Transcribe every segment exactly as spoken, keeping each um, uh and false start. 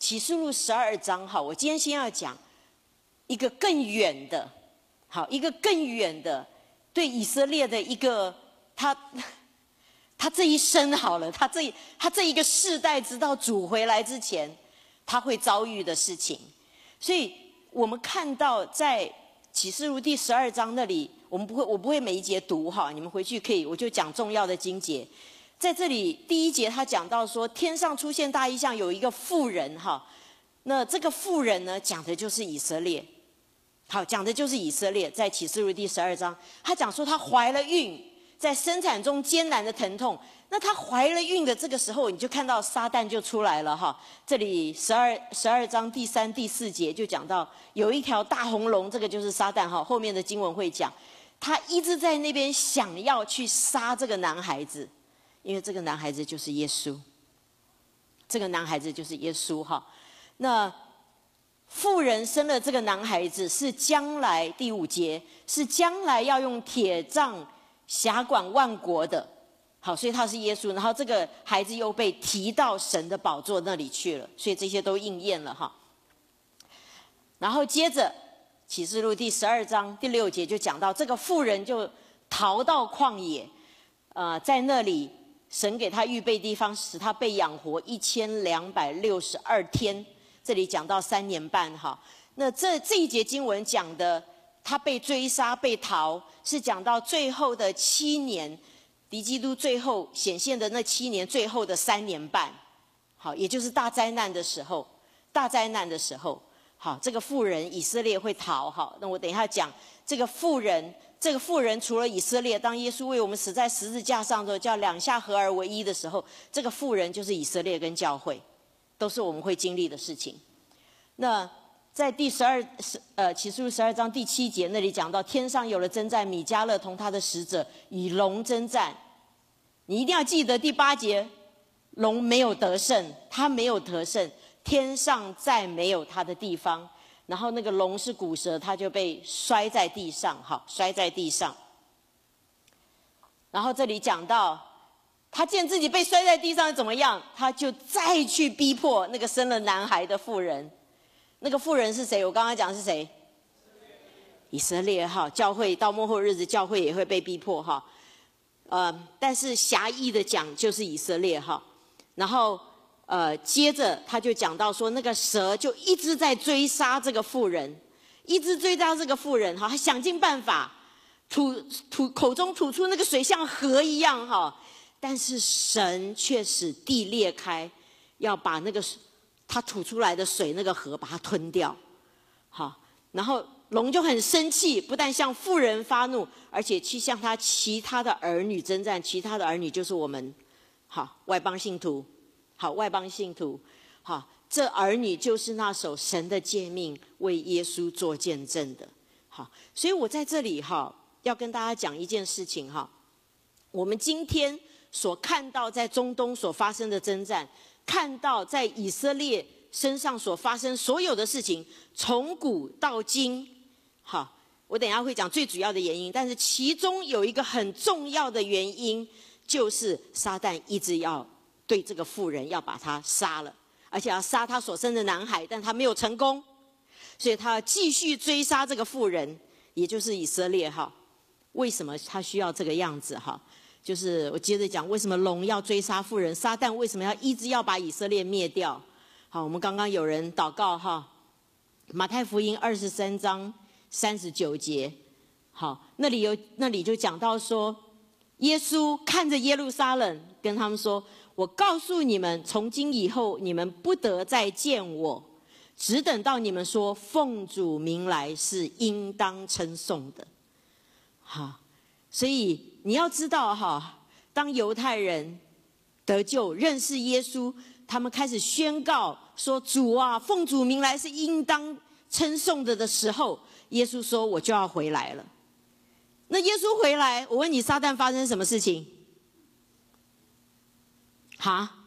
启示录十二章，哈，我今天先要讲一个更远的，好，一个更远的对以色列的一个他他这一生好了，他这他这一个世代，直到主回来之前，他会遭遇的事情。所以我们看到在启示录第十二章那里，我们不会，我不会每一节读哈，你们回去可以，我就讲重要的经节。在这里第一节他讲到说，天上出现大异象，有一个妇人哈，那这个妇人呢，讲的就是以色列。好，讲的就是以色列，在启示录第十二章，他讲说她怀了孕，在生产中艰难的疼痛。那她怀了孕的这个时候，你就看到撒旦就出来了哈。这里十二十二章第三、第四节就讲到有一条大红龙，这个就是撒旦哈。后面的经文会讲，他一直在那边想要去杀这个男孩子，因为这个男孩子就是耶稣，这个男孩子就是耶稣哈。那妇人生了这个男孩子，是将来第五节，是将来要用铁杖辖管万国的。好，所以他是耶稣，然后这个孩子又被提到神的宝座那里去了，所以这些都应验了哈。然后接着启示录第十二章第六节就讲到，这个妇人就逃到旷野，呃，在那里神给他预备地方，使他被养活一千两百六十二天。这里讲到三年半哈，那这这一节经文讲的，他被追杀被逃，是讲到最后的七年，敌基督最后显现的那七年，最后的三年半，好，也就是大灾难的时候，大灾难的时候，好，这个妇人以色列会逃哈。那我等一下讲这个妇人，这个妇人除了以色列，当耶稣为我们死在十字架上的时候，叫两下合而为一的时候，这个妇人就是以色列跟教会。都是我们会经历的事情。那在第十二呃启示录十二章第七节那里讲到，天上有了征战，米迦勒同他的使者与龙征战。你一定要记得第八节，龙没有得胜，他没有得胜，天上再没有他的地方。然后那个龙是骨蛇，他就被摔在地上，好，摔在地上。然后这里讲到，他见自己被摔在地上怎么样？他就再去逼迫那个生了男孩的妇人。那个妇人是谁？我刚刚讲是谁？以色列哈，教会到末后日子，教会也会被逼迫哈。呃，但是狭义的讲就是以色列哈。然后呃，接着他就讲到说，那个蛇就一直在追杀这个妇人，一直追杀这个妇人哈，他想尽办法吐吐口中吐出那个水像河一样哈。但是神却使地裂开，要把那个他吐出来的水那个河把它吞掉。好，然后龙就很生气，不但向妇人发怒，而且去向他其他的儿女征战。其他的儿女就是我们，好，外邦信徒，好，外邦信徒，好，这儿女就是那守神的诫命，为耶稣做见证的。好，所以我在这里哈，要跟大家讲一件事情哈，我们今天所看到在中东所发生的征战，看到在以色列身上所发生所有的事情，从古到今，好，我等一下会讲最主要的原因，但是其中有一个很重要的原因，就是撒旦一直要对这个妇人要把她杀了，而且要杀她所生的男孩，但他没有成功，所以他要继续追杀这个妇人，也就是以色列哈。为什么他需要这个样子哈？就是我接着讲，为什么龙要追杀妇人？撒旦为什么要一直要把以色列灭掉？好，我们刚刚有人祷告哈，马太福音二十三章三十九节，好，那里有那里就讲到说，耶稣看着耶路撒冷，跟他们说：“我告诉你们，从今以后，你们不得再见我，只等到你们说奉主名来，是应当称颂的。”好，所以你要知道哈，当犹太人得救认识耶稣，他们开始宣告说主啊，奉主名来是应当称颂的的时候，耶稣说我就要回来了。那耶稣回来，我问你，撒旦发生什么事情？哈？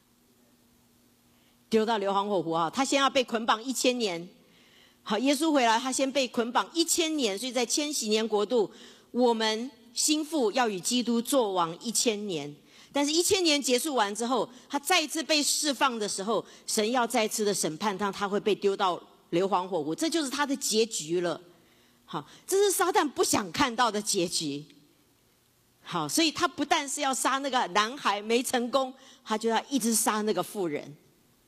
丢到硫磺火湖啊！他先要被捆绑一千年。好，耶稣回来，他先被捆绑一千年，所以在千禧年国度，我们心腹要与基督作王一千年。 但是，一千年结束完之后，他再一次被释放的时候，神要再次的审判他，他会被丢到硫磺火湖，这就是他的结局了。好，这是撒旦不想看到的结局。好，所以他不但是要杀那个男孩没成功，他就要一直杀那个妇人。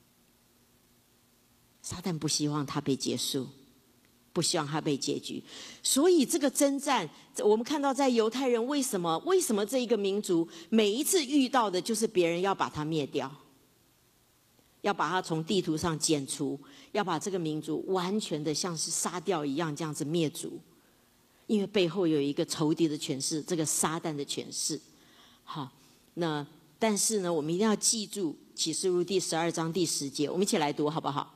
撒旦不希望他被结束，不希望他被结局。所以这个征战，我们看到在犹太人为什么为什么这一个民族每一次遇到的就是别人要把他灭掉，要把他从地图上剪除，要把这个民族完全的像是杀掉一样这样子灭族。因为背后有一个仇敌的权势，这个撒旦的权势。好，那但是呢，我们一定要记住启示录第十二章第十节，我们一起来读好不好？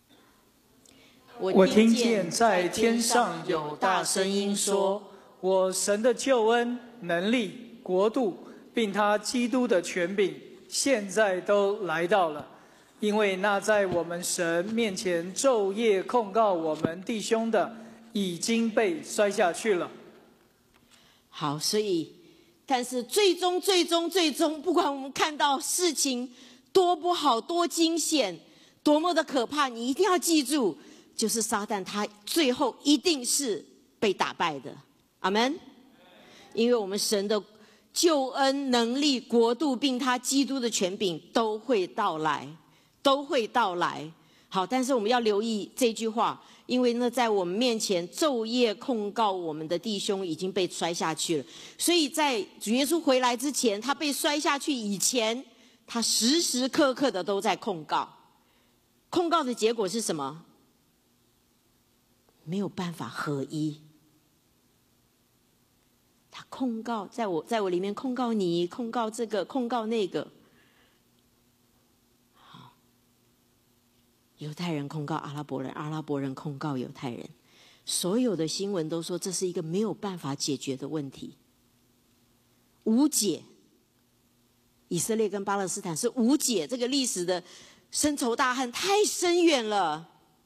我听见在天上有大声音说：“我神的救恩、能力、国度，并他基督的权柄，现在都来到了。因为那在我们神面前昼夜控告我们弟兄的，已经被摔下去了。” 好，所以，但是最终、最终、最终，不管我们看到事情多不好、多惊险、多么的可怕，你一定要记住。就是撒旦，他最后一定是被打败的，阿们。因为我们神的救恩、能力、国度，并他基督的权柄都会到来，都会到来。好，但是我们要留意这句话，因为呢，在我们面前昼夜控告我们的弟兄已经被摔下去了，所以在主耶稣回来之前，他被摔下去以前，他时时刻刻的都在控告。控告的结果是什么？没有办法合一。他控告，在我在我里面控告你，控告这个，控告那个。好，犹太人控告阿拉伯人，阿拉伯人控告犹太人，所有的新闻都说这是一个没有办法解决的问题，无解。以色列跟巴勒斯坦是无解，这个历史的深仇大恨太深远了。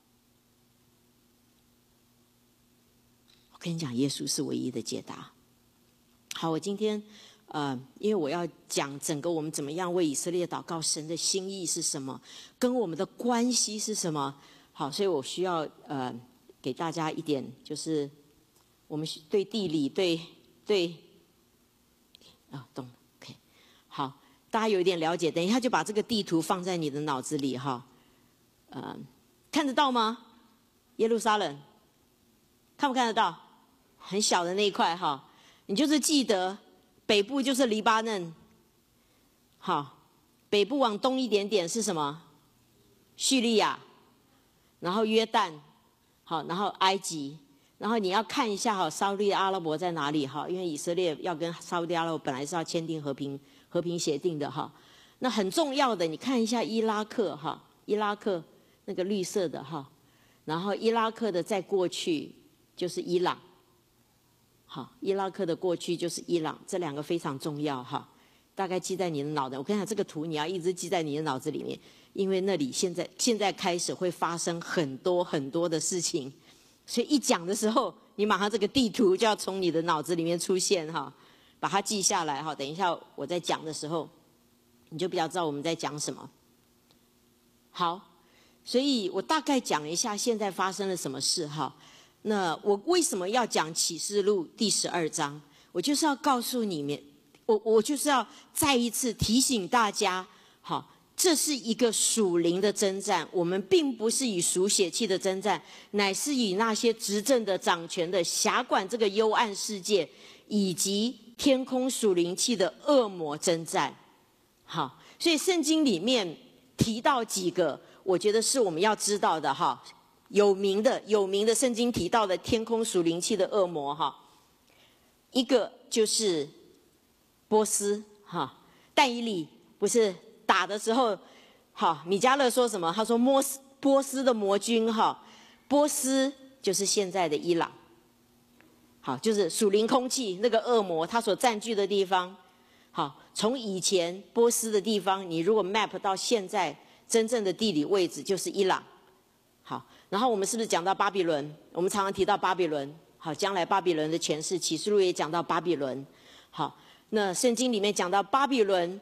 我跟你讲，耶稣是唯一的解答。好，我今天呃，因为我要讲整个我们怎么样为以色列祷告，神的心意是什么，跟我们的关系是什么。好，所以我需要呃给大家一点，就是我们对地理对对啊、哦，懂了 ，OK， 好，大家有一点了解。等一下就把这个地图放在你的脑子里哈，呃，看得到吗？耶路撒冷看不看得到？很小的那一块哈。你就是记得北部就是黎巴嫩，好，北部往东一点点是什么？叙利亚，然后约旦，好，然后埃及，然后你要看一下哈，沙特阿拉伯在哪里哈？因为以色列要跟沙特阿拉伯本来是要签订和平和平协定的哈，那很重要的，你看一下伊拉克哈，伊拉克那个绿色的哈，然后伊拉克的再过去就是伊朗。好，伊拉克的过去就是伊朗，这两个非常重要哈，大概记在你的脑袋。我跟你讲，这个图你要一直记在你的脑子里面，因为那里现在现在开始会发生很多很多的事情，所以一讲的时候，你马上这个地图就要从你的脑子里面出现哈，把它记下来哈。等一下我在讲的时候，你就比较知道我们在讲什么。好，所以我大概讲一下现在发生了什么事哈。那我为什么要讲启示录第十二章？我就是要告诉你们，我我就是要再一次提醒大家，好，这是一个属灵的征战，我们并不是以属血气的征战，乃是以那些执政的、掌权的、辖管这个幽暗世界以及天空属灵气的恶魔征战。好，所以圣经里面提到几个，我觉得是我们要知道的哈。有名的有名的圣经提到的天空属灵气的恶魔哈，一个就是波斯哈，但以理不是打的时候，好，米迦勒说什么？他说波斯波斯的魔君哈，波斯就是现在的伊朗，好，就是属灵空气那个恶魔他所占据的地方。好，从以前波斯的地方，你如果 map 到现在真正的地理位置就是伊朗。好，然后我们是不是讲到巴比伦？我们常常提到巴比伦。好，将来巴比伦的权势，启示录也讲到巴比伦。好，那圣经里面讲到巴比伦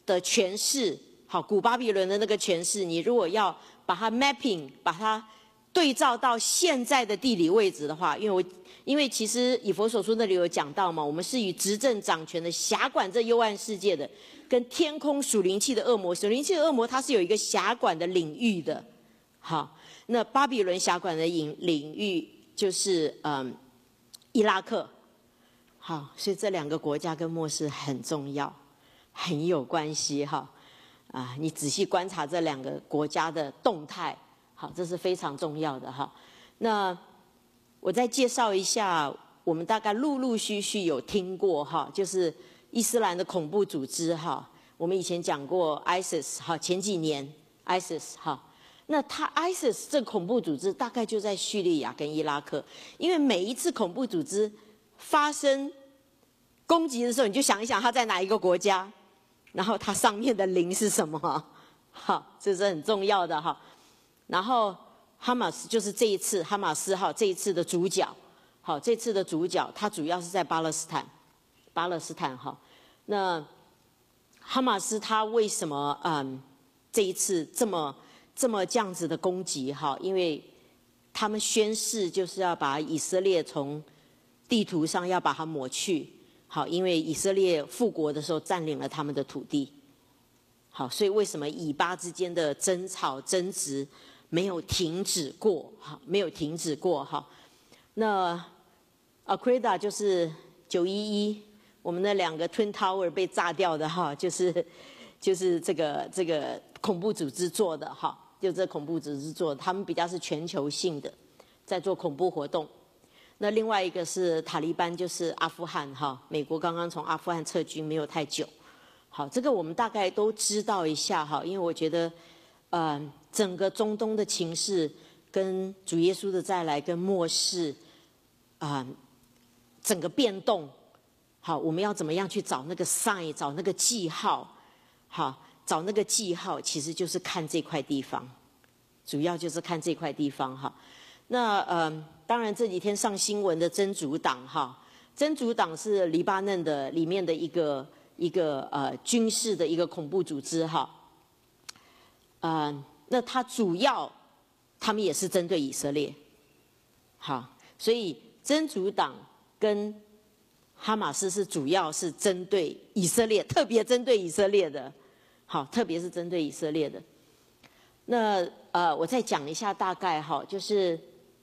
的权势，好，古巴比伦的那个权势，你如果要把它 mapping， 把它对照到现在的地理位置的话，因为我因为其实以弗所书那里有讲到嘛，我们是与执政掌权的、辖管这幽暗世界的，跟天空属灵气的恶魔，属灵气的恶魔它是有一个辖管的领域的。好，那巴比伦辖管的领领域就是嗯伊拉克。好，所以这两个国家跟末世很重要，很有关系哈。啊，你仔细观察这两个国家的动态，好，这是非常重要的哈。那我再介绍一下，我们大概陆陆续续有听过哈，就是伊斯兰的恐怖组织哈。我们以前讲过 ISIS 哈，前几年 ISIS 哈，那它 ISIS 这恐怖组织大概就在叙利亚跟伊拉克，因为每一次恐怖组织发生攻击的时候，你就想一想它在哪一个国家，然后它上面的零是什么，好，这是很重要的哈。然后哈马斯就是这一次哈马斯哈这一次的主角，好，这次的主角它主要是在巴勒斯坦，巴勒斯坦哈。那哈马斯它为什么嗯这一次这么这么这样子的攻击哈？因为他们宣誓就是要把以色列从地图上要把它抹去，好，因为以色列复国的时候占领了他们的土地，好，所以为什么以巴之间的争吵争执没有停止过？哈，没有停止过哈。那 Al-Qaeda 就是九一一，我们的两个 Twin Tower 被炸掉的哈，就是就是这个这个恐怖组织做的哈，就这恐怖组织做的，他们比较是全球性的，在做恐怖活动。那另外一个是塔利班，就是阿富汗哈，美国刚刚从阿富汗撤军没有太久，好，这个我们大概都知道一下哈，因为我觉得，呃，整个中东的情势跟主耶稣的再来跟末世，啊、呃，整个变动，好，我们要怎么样去找那个 sign， 找那个记号，好，找那个记号，其实就是看这块地方，主要就是看这块地方哈。那呃，当然这几天上新闻的真主党哈，真主党是黎巴嫩的里面的一个一个呃军事的一个恐怖组织哈，呃，那它主要他们也是针对以色列，好，所以真主党跟哈马斯是主要是针对以色列，特别针对以色列的，好，特别是针对以色列的。那呃，我再讲一下大概哈，就是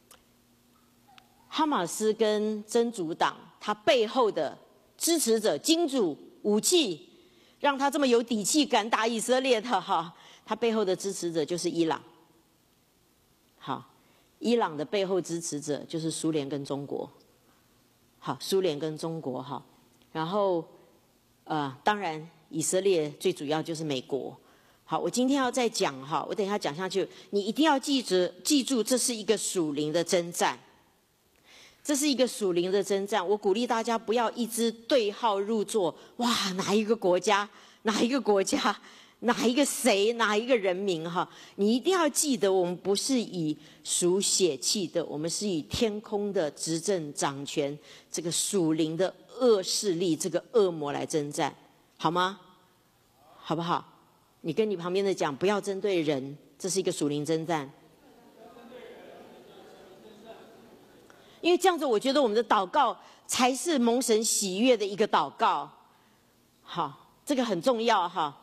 哈马斯跟真主党，他背后的支持者、金主、武器，让他这么有底气敢打以色列的哈，他背后的支持者就是伊朗。好，伊朗的背后支持者就是苏联跟中国。好，苏联跟中国哈，然后呃，当然以色列最主要就是美国。好，我今天要再讲哈，我等一下讲下去，你一定要记着记住，这是一个属灵的征战。这是一个属灵的征战，我鼓励大家不要一直对号入座。哇，哪一个国家，哪一个国家，哪一个谁，哪一个人民哈？你一定要记得，我们不是以属血气的，我们是以天空的执政掌权，这个属灵的恶势力，这个恶魔来征战，好吗？好不好？你跟你旁边的讲，不要针对人，这是一个属灵征战。因为这样子，我觉得我们的祷告才是蒙神喜悦的一个祷告。好，这个很重要哈。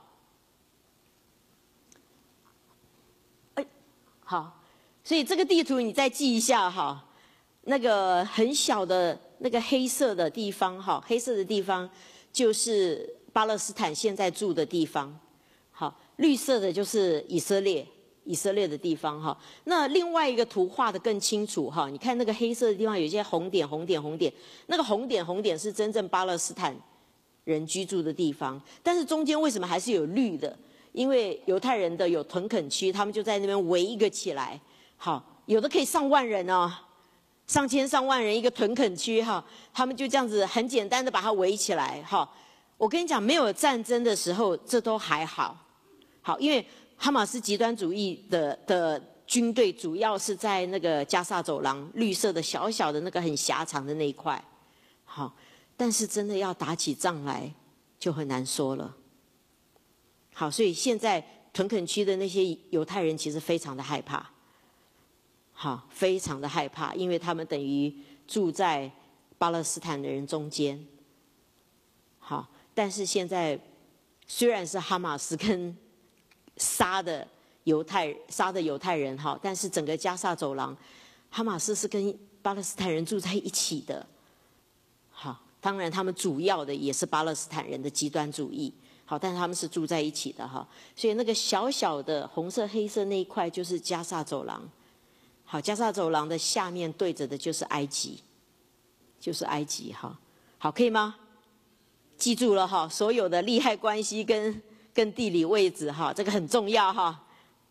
哎，好，所以这个地图你再记一下哈。那个很小的那个黑色的地方哈，黑色的地方就是巴勒斯坦现在住的地方。好，绿色的就是以色列。以色列的地方哈，那另外一个图画的更清楚哈，你看那个黑色的地方有一些红点红点红点，那个红点红点是真正巴勒斯坦人居住的地方，但是中间为什么还是有绿的？因为犹太人的有屯垦区，他们就在那边围一个起来，好，有的可以上万人哦，上千上万人一个屯垦区哈，他们就这样子很简单的把它围起来哈。我跟你讲，没有战争的时候，这都还好，好，因为哈马斯极端主义的的军队主要是在那个加萨走廊绿色的小小的那个很狭长的那一块，好，但是真的要打起仗来就很难说了。 好，所以现在屯垦区的那些犹太人其实非常的害怕，好，非常的害怕，因为他们等于住在巴勒斯坦的人中间。好，但是现在虽然是哈马斯跟杀的犹太杀的犹太人哈，但是整个加萨走廊，哈马斯是跟巴勒斯坦人住在一起的。好，当然他们主要的也是巴勒斯坦人的极端主义。好，但是他们是住在一起的哈，所以那个小小的红色、黑色那一块就是加萨走廊。好，加萨走廊的下面对着的就是埃及，就是埃及哈。好，可以吗？记住了哈，所有的利害关系跟跟地理位置哈，这个很重要哈。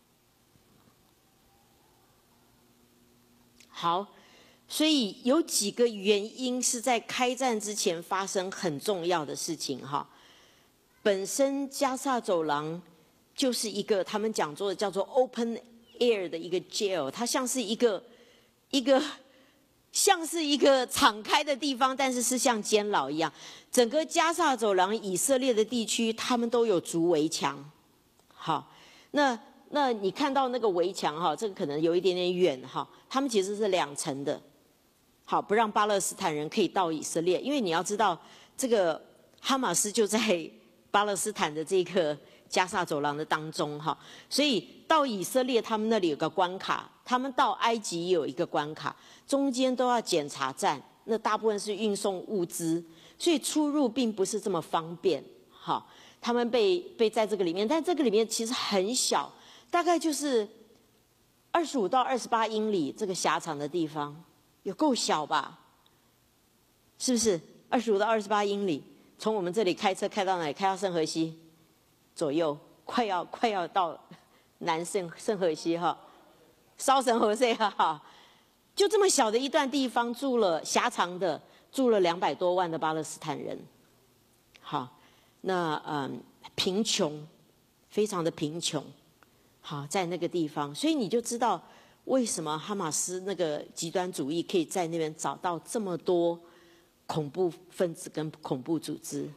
好，所以有几个原因是在开战之前发生很重要的事情哈。本身加萨走廊就是一个他们讲做的叫做 open air 的一个 jail， 它像是一个一个像是一个敞开的地方，但是是像监牢一样。整个加萨走廊以色列的地区，他们都有筑围墙。好，那那你看到那个围墙哈，这个可能有一点点远哈，他们其实是两层的。好，不让巴勒斯坦人可以到以色列，因为你要知道，这个哈马斯就在巴勒斯坦的这个加萨走廊的当中哈，所以到以色列他们那里有个关卡，他们到埃及也有一个关卡，中间都要检查站，那大部分是运送物资，所以出入并不是这么方便。哈，他们被被在这个里面，但这个里面其实很小，大概就是二十五到二十八英里这个狭长的地方，有够小吧？是不是？二十五到二十八英里。从我们这里开车开到哪里？开到圣荷西左右，快要快要到南圣圣荷西哈，烧神河这个哈，就这么小的一段地方，住了狭长的住了两百多万的巴勒斯坦人。好，那嗯贫穷，非常的贫穷。好，在那个地方，所以你就知道为什么哈马斯那个极端主义可以在那边找到这么多恐怖分子跟恐怖组织，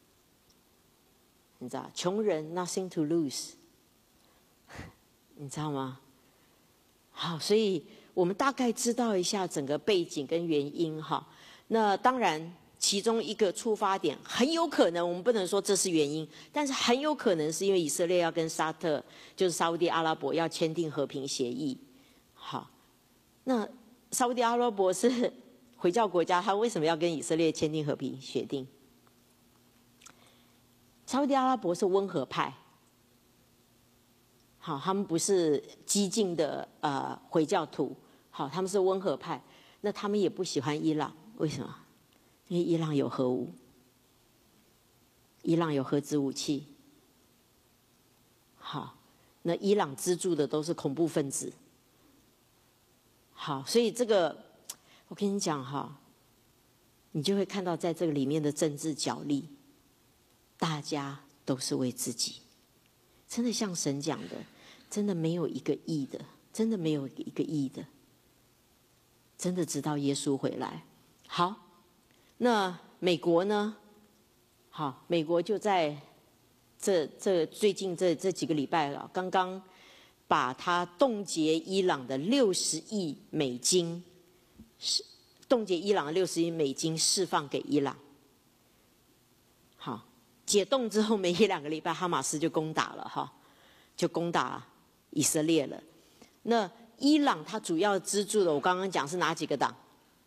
你知道，穷人 nothing to lose， 你知道吗？好，所以我们大概知道一下整个背景跟原因哈。那当然，其中一个出发点很有可能，我们不能说这是原因，但是很有可能是因为以色列要跟沙特，就是沙烏地阿拉伯要签订和平协议。好，那沙烏地阿拉伯是回教国家，他为什么要跟以色列签订和平协定？沙烏地阿拉伯是温和派，好，他们不是激进的呃回教徒，好，他们是温和派。那他们也不喜欢伊朗，为什么？因为伊朗有核武，伊朗有核子武器。好，那伊朗资助的都是恐怖分子。好，所以这个。我跟你讲哈，你就会看到在这个里面的政治角力，大家都是为自己，真的像神讲的，真的没有一个义的，真的没有一个义的，真的直到耶稣回来。好，那美国呢？好，美国就在这这最近这这几个礼拜了，刚刚把它冻结伊朗的六十亿美金。是冻结伊朗的六十亿美金释放给伊朗。好，解冻之后没一两个礼拜，哈马斯就攻打了哈，就攻打以色列了。那伊朗它主要资助的，我刚刚讲是哪几个党？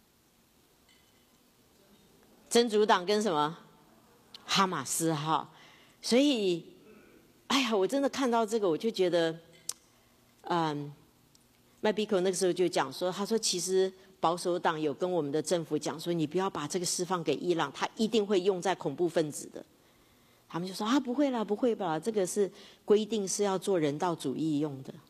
真主党跟什么？哈马斯哈。所以，哎呀，我真的看到这个，我就觉得，嗯，麦比克那个时候就讲说，他说其实。保守党有跟我们的政府讲说，你不要把这个释放给伊朗，他一定会用在恐怖分子的。他们就说啊，不会啦，不会吧，这个是规定是要做人道主义用的。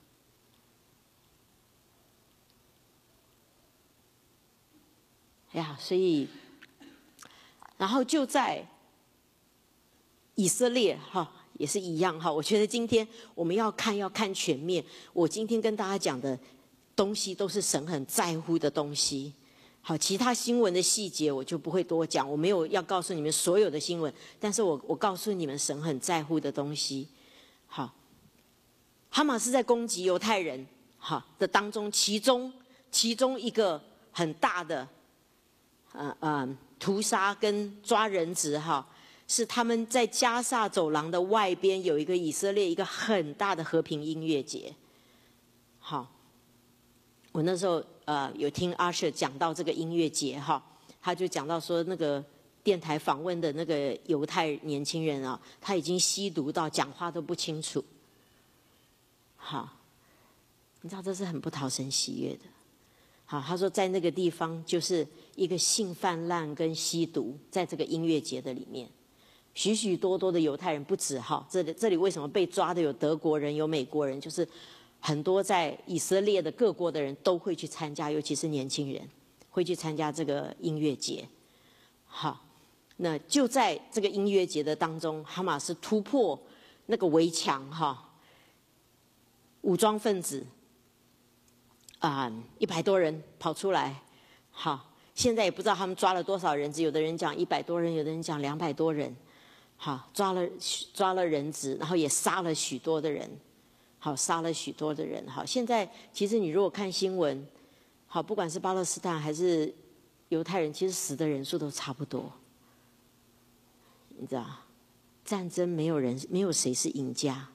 呀，所以，然后就在以色列哈也是一样哈。我觉得今天我们要看要看全面。我今天跟大家讲的。东西都是神很在乎的东西，好，其他新闻的细节我就不会多讲，我没有要告诉你们所有的新闻，但是我我告诉你们神很在乎的东西， 好，哈马斯在攻击犹太人哈的当中，其中其中一个很大的呃呃屠杀跟抓人质哈，是他们在加萨走廊的外边有一个以色列一个很大的和平音乐节。好，我那时候呃有听阿舍讲到这个音乐节哈，他就讲到说那个电台访问的那个犹太年轻人啊，他已经吸毒到讲话都不清楚。好，你知道这是很不讨神喜悦的。好，他说在那个地方就是一个性泛滥跟吸毒，在这个音乐节的里面，许许多多的犹太人不止哈，这里这里为什么被抓的有德国人有美国人，就是很多在以色列的各国的人都会去参加，尤其是年轻人会去参加这个音乐节。好，那就在这个音乐节的当中，哈马斯突破那个围墙哈，武装分子啊，一百多人跑出来。好，现在也不知道他们抓了多少人质，有的人讲一百多人，有的人讲两百多人。好，抓了抓了人质，然后也杀了许多的人。好，杀了许多的人。好，现在其实你如果看新闻，好，不管是巴勒斯坦还是犹太人，其实死的人数都差不多。你知道，战争没有人，没有谁是赢家。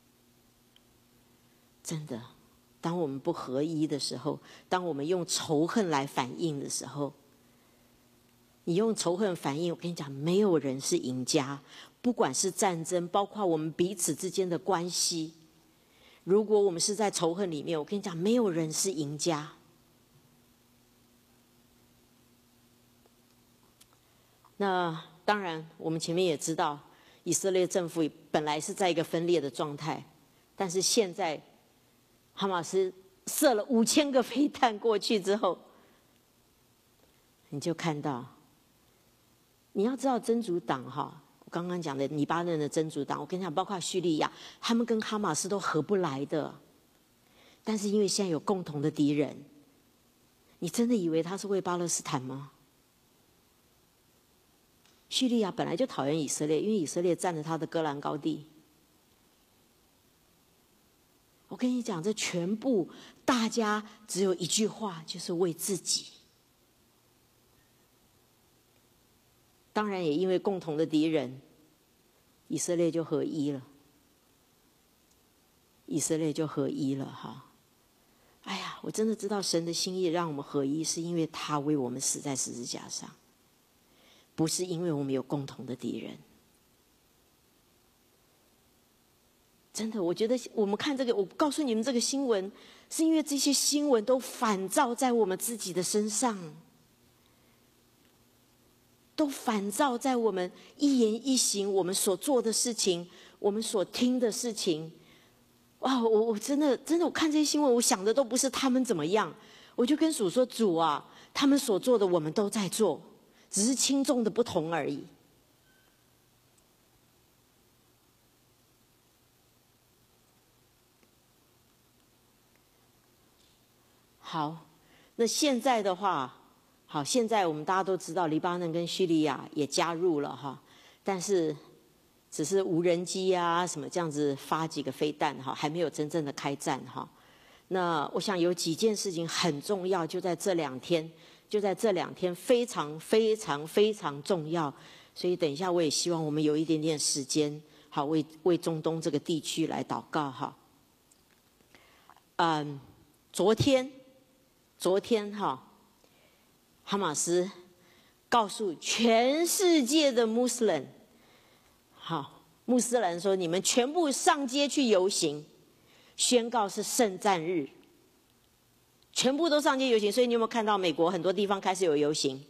真的，当我们不合一的时候，当我们用仇恨来反应的时候，你用仇恨反应，我跟你讲，没有人是赢家。不管是战争，包括我们彼此之间的关系，如果我们是在仇恨里面，我跟你讲，没有人是赢家。那当然，我们前面也知道，以色列政府本来是在一个分裂的状态，但是现在哈马斯射了五千个飞弹过去之后，你就看到，你要知道真主党哈，我刚刚讲的黎巴嫩的真主党，我跟你讲，包括叙利亚，他们跟哈马斯都合不来的，但是因为现在有共同的敌人，你真的以为他是为巴勒斯坦吗？叙利亚本来就讨厌以色列，因为以色列占了他的戈兰高地。我跟你讲，这全部大家只有一句话，就是为自己。当然也因为共同的敌人，以色列就合一了。以色列就合一了哈。哎呀，我真的知道神的心意让我们合一，是因为他为我们死在十字架上，不是因为我们有共同的敌人。真的，我觉得我们看这个，我告诉你们这个新闻，是因为这些新闻都反照在我们自己的身上，都反照在我们一言一行，我们所做的事情，我们所听的事情。哇，我我真的真的，我看这些新闻，我想的都不是他们怎么样，我就跟主说：主啊，他们所做的我们都在做，只是轻重的不同而已。好，那现在的话，好，现在我们大家都知道，黎巴嫩跟叙利亚也加入了哈，但是只是无人机啊什么这样子发几个飞弹哈，还没有真正的开战哈。那我想有几件事情很重要，就在这两天，就在这两天非常非常非常重要，所以等一下我也希望我们有一点点时间，好为为中东这个地区来祷告哈。嗯，昨天。昨天哈，哈马斯告诉全世界的穆斯林，好，穆斯林说：你们全部上街去游行，宣告是圣战日。全部都上街游行，所以你有没有看到美国很多地方开始有游行？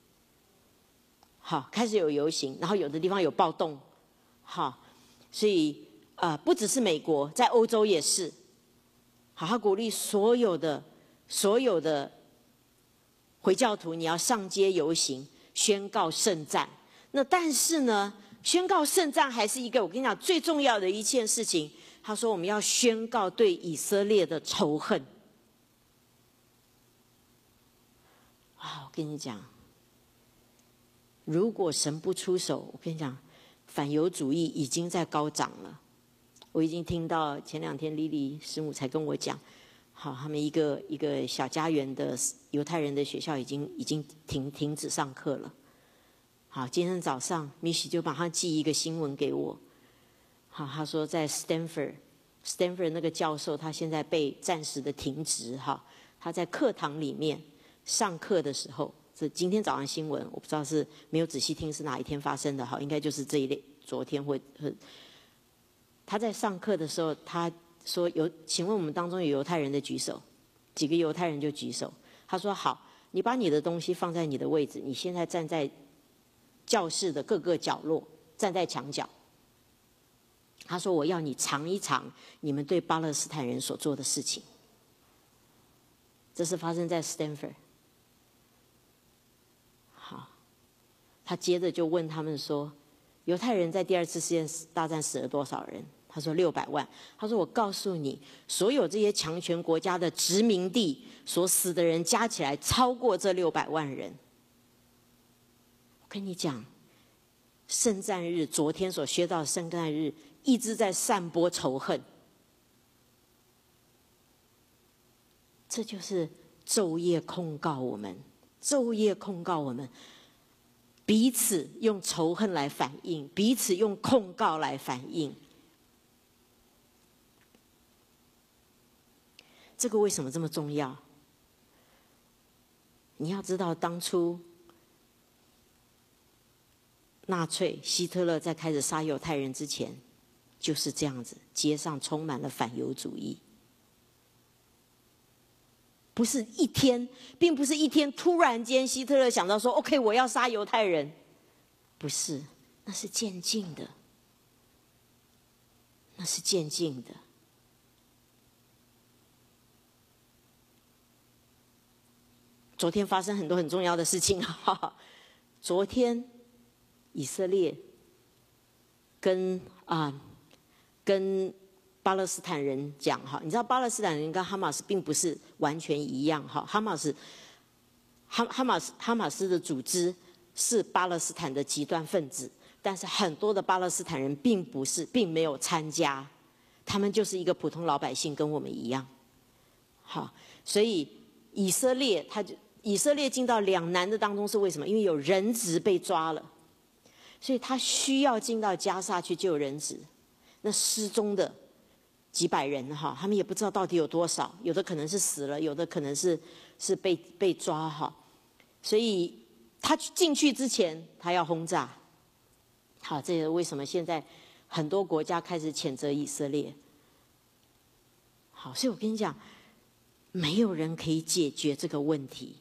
好，开始有游行，然后有的地方有暴动，好，所以呃，不只是美国，在欧洲也是。好，他鼓励所有的。所有的回教徒，你要上街游行，宣告圣战。那但是呢，宣告圣战还是一个我跟你讲最重要的一件事情。他说我们要宣告对以色列的仇恨。啊，我跟你讲，如果神不出手，我跟你讲，反犹主义已经在高涨了。 我已经听到前两天莉莉师母才跟我讲，好，他们一个一个小家园的犹太人的学校已经已经停停止上课了。好，今天早上米西就马上寄一个新闻给我。好，他说在 Stanford，Stanford 那个教授他现在被暂时的停职。哈，他在课堂里面上课的时候，这今天早上新闻，我不知道是没有仔细听是哪一天发生的。哈，应该就是这一类，昨天或或。他在上课的时候，他说有，请问我们当中有犹太人的举手，几个犹太人就举手。他说好，你把你的东西放在你的位置，你现在站在教室的各个角落，站在墙角。他说我要你尝一尝你们对巴勒斯坦人所做的事情。这是发生在 Stanford。好，他接着就问他们说，犹太人在第二次世界大战死了多少人？他说六百万。他说我告诉你，所有这些强权国家的殖民地所死的人加起来超过这六百万人。我跟你讲，圣战日昨天所学到的圣战日一直在散播仇恨，这就是昼夜控告我们，昼夜控告我们。彼此用仇恨来反应，彼此用控告来反应。这个为什么这么重要？你要知道，当初纳粹希特勒在开始杀犹太人之前，就是这样子，街上充满了反犹主义。不是一天，并不是一天突然间希特勒想到说 OK 我要杀犹太人，不是，那是渐进的，那是渐进的。昨天发生很多很重要的事情。昨天以色列跟啊跟巴勒斯坦人讲哈，你知道巴勒斯坦人跟哈马斯并不是完全一样哈，哈马斯哈哈马斯哈马斯的组织是巴勒斯坦的极端分子，但是很多的巴勒斯坦人并不是，并没有参加，他们就是一个普通老百姓，跟我们一样。好，所以以色列他就以色列进到两难的当中是为什么？因为有人质被抓了，所以他需要进到加沙去救人质。那失踪的几百人哈，他们也不知道到底有多少，有的可能是死了，有的可能是是被被抓哈。所以他进去之前，他要轰炸。好，这是为什么现在很多国家开始谴责以色列。好，所以我跟你讲，没有人可以解决这个问题。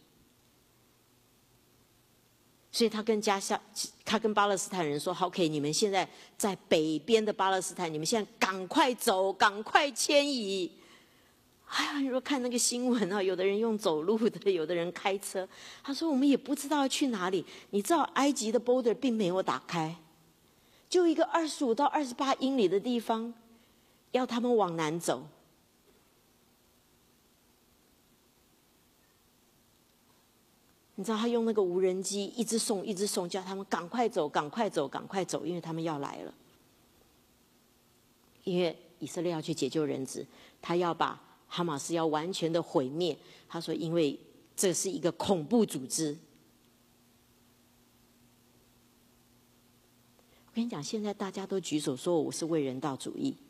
所以他跟加沙，他跟巴勒斯坦人说 ：“OK， 你们现在在北边的巴勒斯坦，你们现在赶快走，赶快迁移。”哎呀，你说看那个新闻啊，有的人用走路的，有的人开车。他说：“我们也不知道要去哪里。你知道埃及的 border 并没有打开，就一个二十五到二十八英里的地方，要他们往南走。”你知道他用那个无人机一直送一直送，叫他们赶快走赶快走赶快走，因为他们要来了。因为以色列要去解救人质，他要把哈马斯要完全的毁灭。他说因为这是一个恐怖组织。我跟你讲，现在大家都举手说我是为人道主义，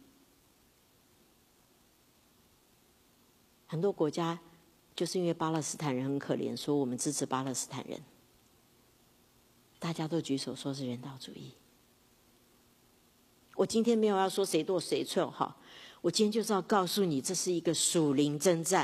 很多国家就是因为巴勒斯坦人很可怜，说我们支持巴勒斯坦人，大家都举手说是人道主义。我今天没有要说谁对谁错哈，我今天就是要告诉你，这是一个属灵征战。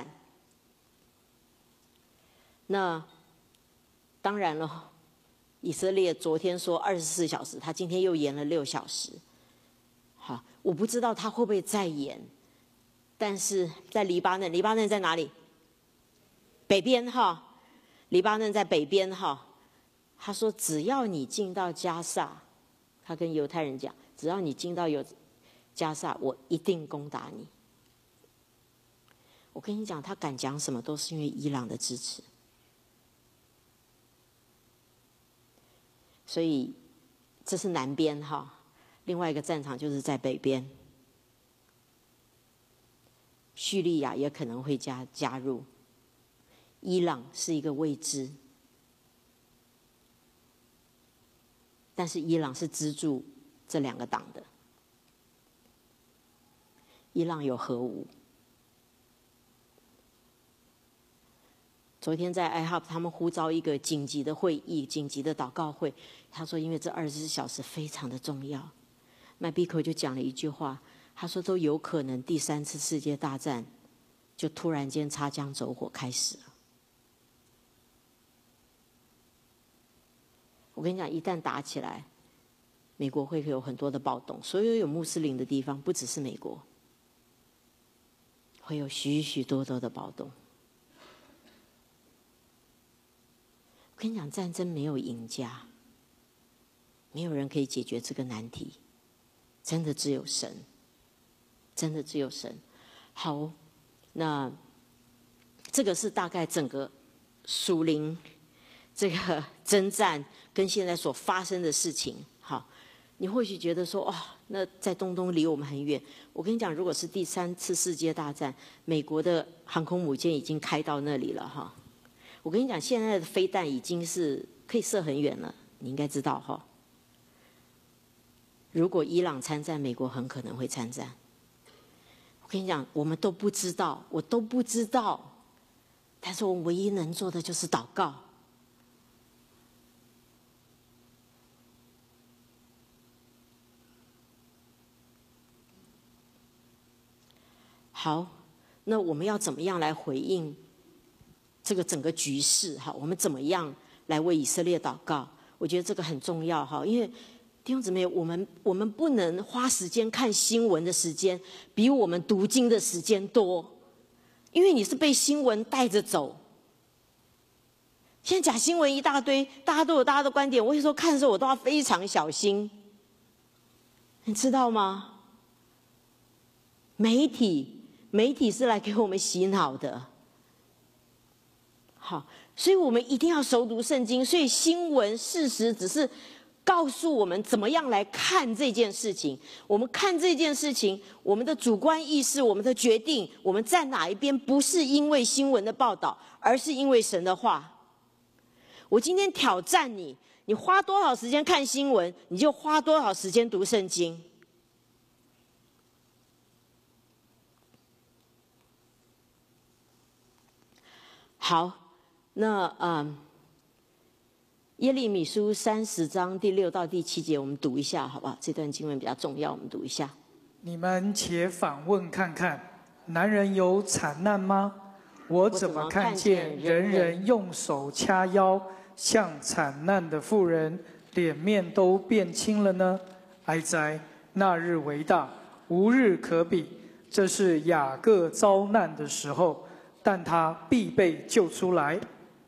那当然了，以色列昨天说二十四小时，他今天又延了六小时。好，我不知道他会不会再延，但是在黎巴嫩，黎巴嫩在哪里？北边哈，黎巴嫩在北边哈。他说只要你进到加萨，他跟犹太人讲，只要你进到有加萨，我一定攻打你。我跟你讲，他敢讲什么都是因为伊朗的支持。所以这是南边哈，另外一个战场就是在北边。 叙利亚也可能会加加入，伊朗是一个未知，但是伊朗是资助这两个党的。伊朗有核武。昨天在 I H U B 他们呼召一个紧急的会议、紧急的祷告会。他说，因为这二十四小时非常的重要。麦比克就讲了一句话，他说都有可能第三次世界大战就突然间擦枪走火开始了。我跟你讲，一旦打起来，美国会有很多的暴动。所有有穆斯林的地方，不只是美国，会有许许多多的暴动。我跟你讲，战争没有赢家，没有人可以解决这个难题，真的只有神，真的只有神。好，那这个是大概整个属灵这个征战跟现在所发生的事情。好，你或许觉得说，哇、哦，那在东东离我们很远。我跟你讲，如果是第三次世界大战，美国的航空母舰已经开到那里了哈。我跟你讲，现在的飞弹已经是可以射很远了，你应该知道哈。如果伊朗参战，美国很可能会参战。我跟你讲，我们都不知道，我都不知道。但是我们唯一能做的就是祷告。好，那我们要怎么样来回应这个整个局势？哈，我们怎么样来为以色列祷告？我觉得这个很重要哈，因为弟兄姊妹，我们我们不能花时间看新闻的时间比我们读经的时间多，因为你是被新闻带着走。现在假新闻一大堆，大家都有大家的观点，我有时候看的时候我都要非常小心，你知道吗？媒体媒体是来给我们洗脑的。好，所以我们一定要熟读圣经。所以新闻事实只是告诉我们怎么样来看这件事情。我们看这件事情，我们的主观意识，我们的决定，我们站哪一边，不是因为新闻的报道，而是因为神的话。我今天挑战你，你花多少时间看新闻，你就花多少时间读圣经。好，那嗯，耶利米书三十章第六到第七节，我们读一下，好不好？这段经文比较重要，我们读一下。 你们且反问看看，男人有惨难吗？我怎么看见人人用手掐腰，像惨难的妇人，脸面都变青了呢？哀哉！那日为大，无日可比。这是雅各遭难的时候，但他必被救出来。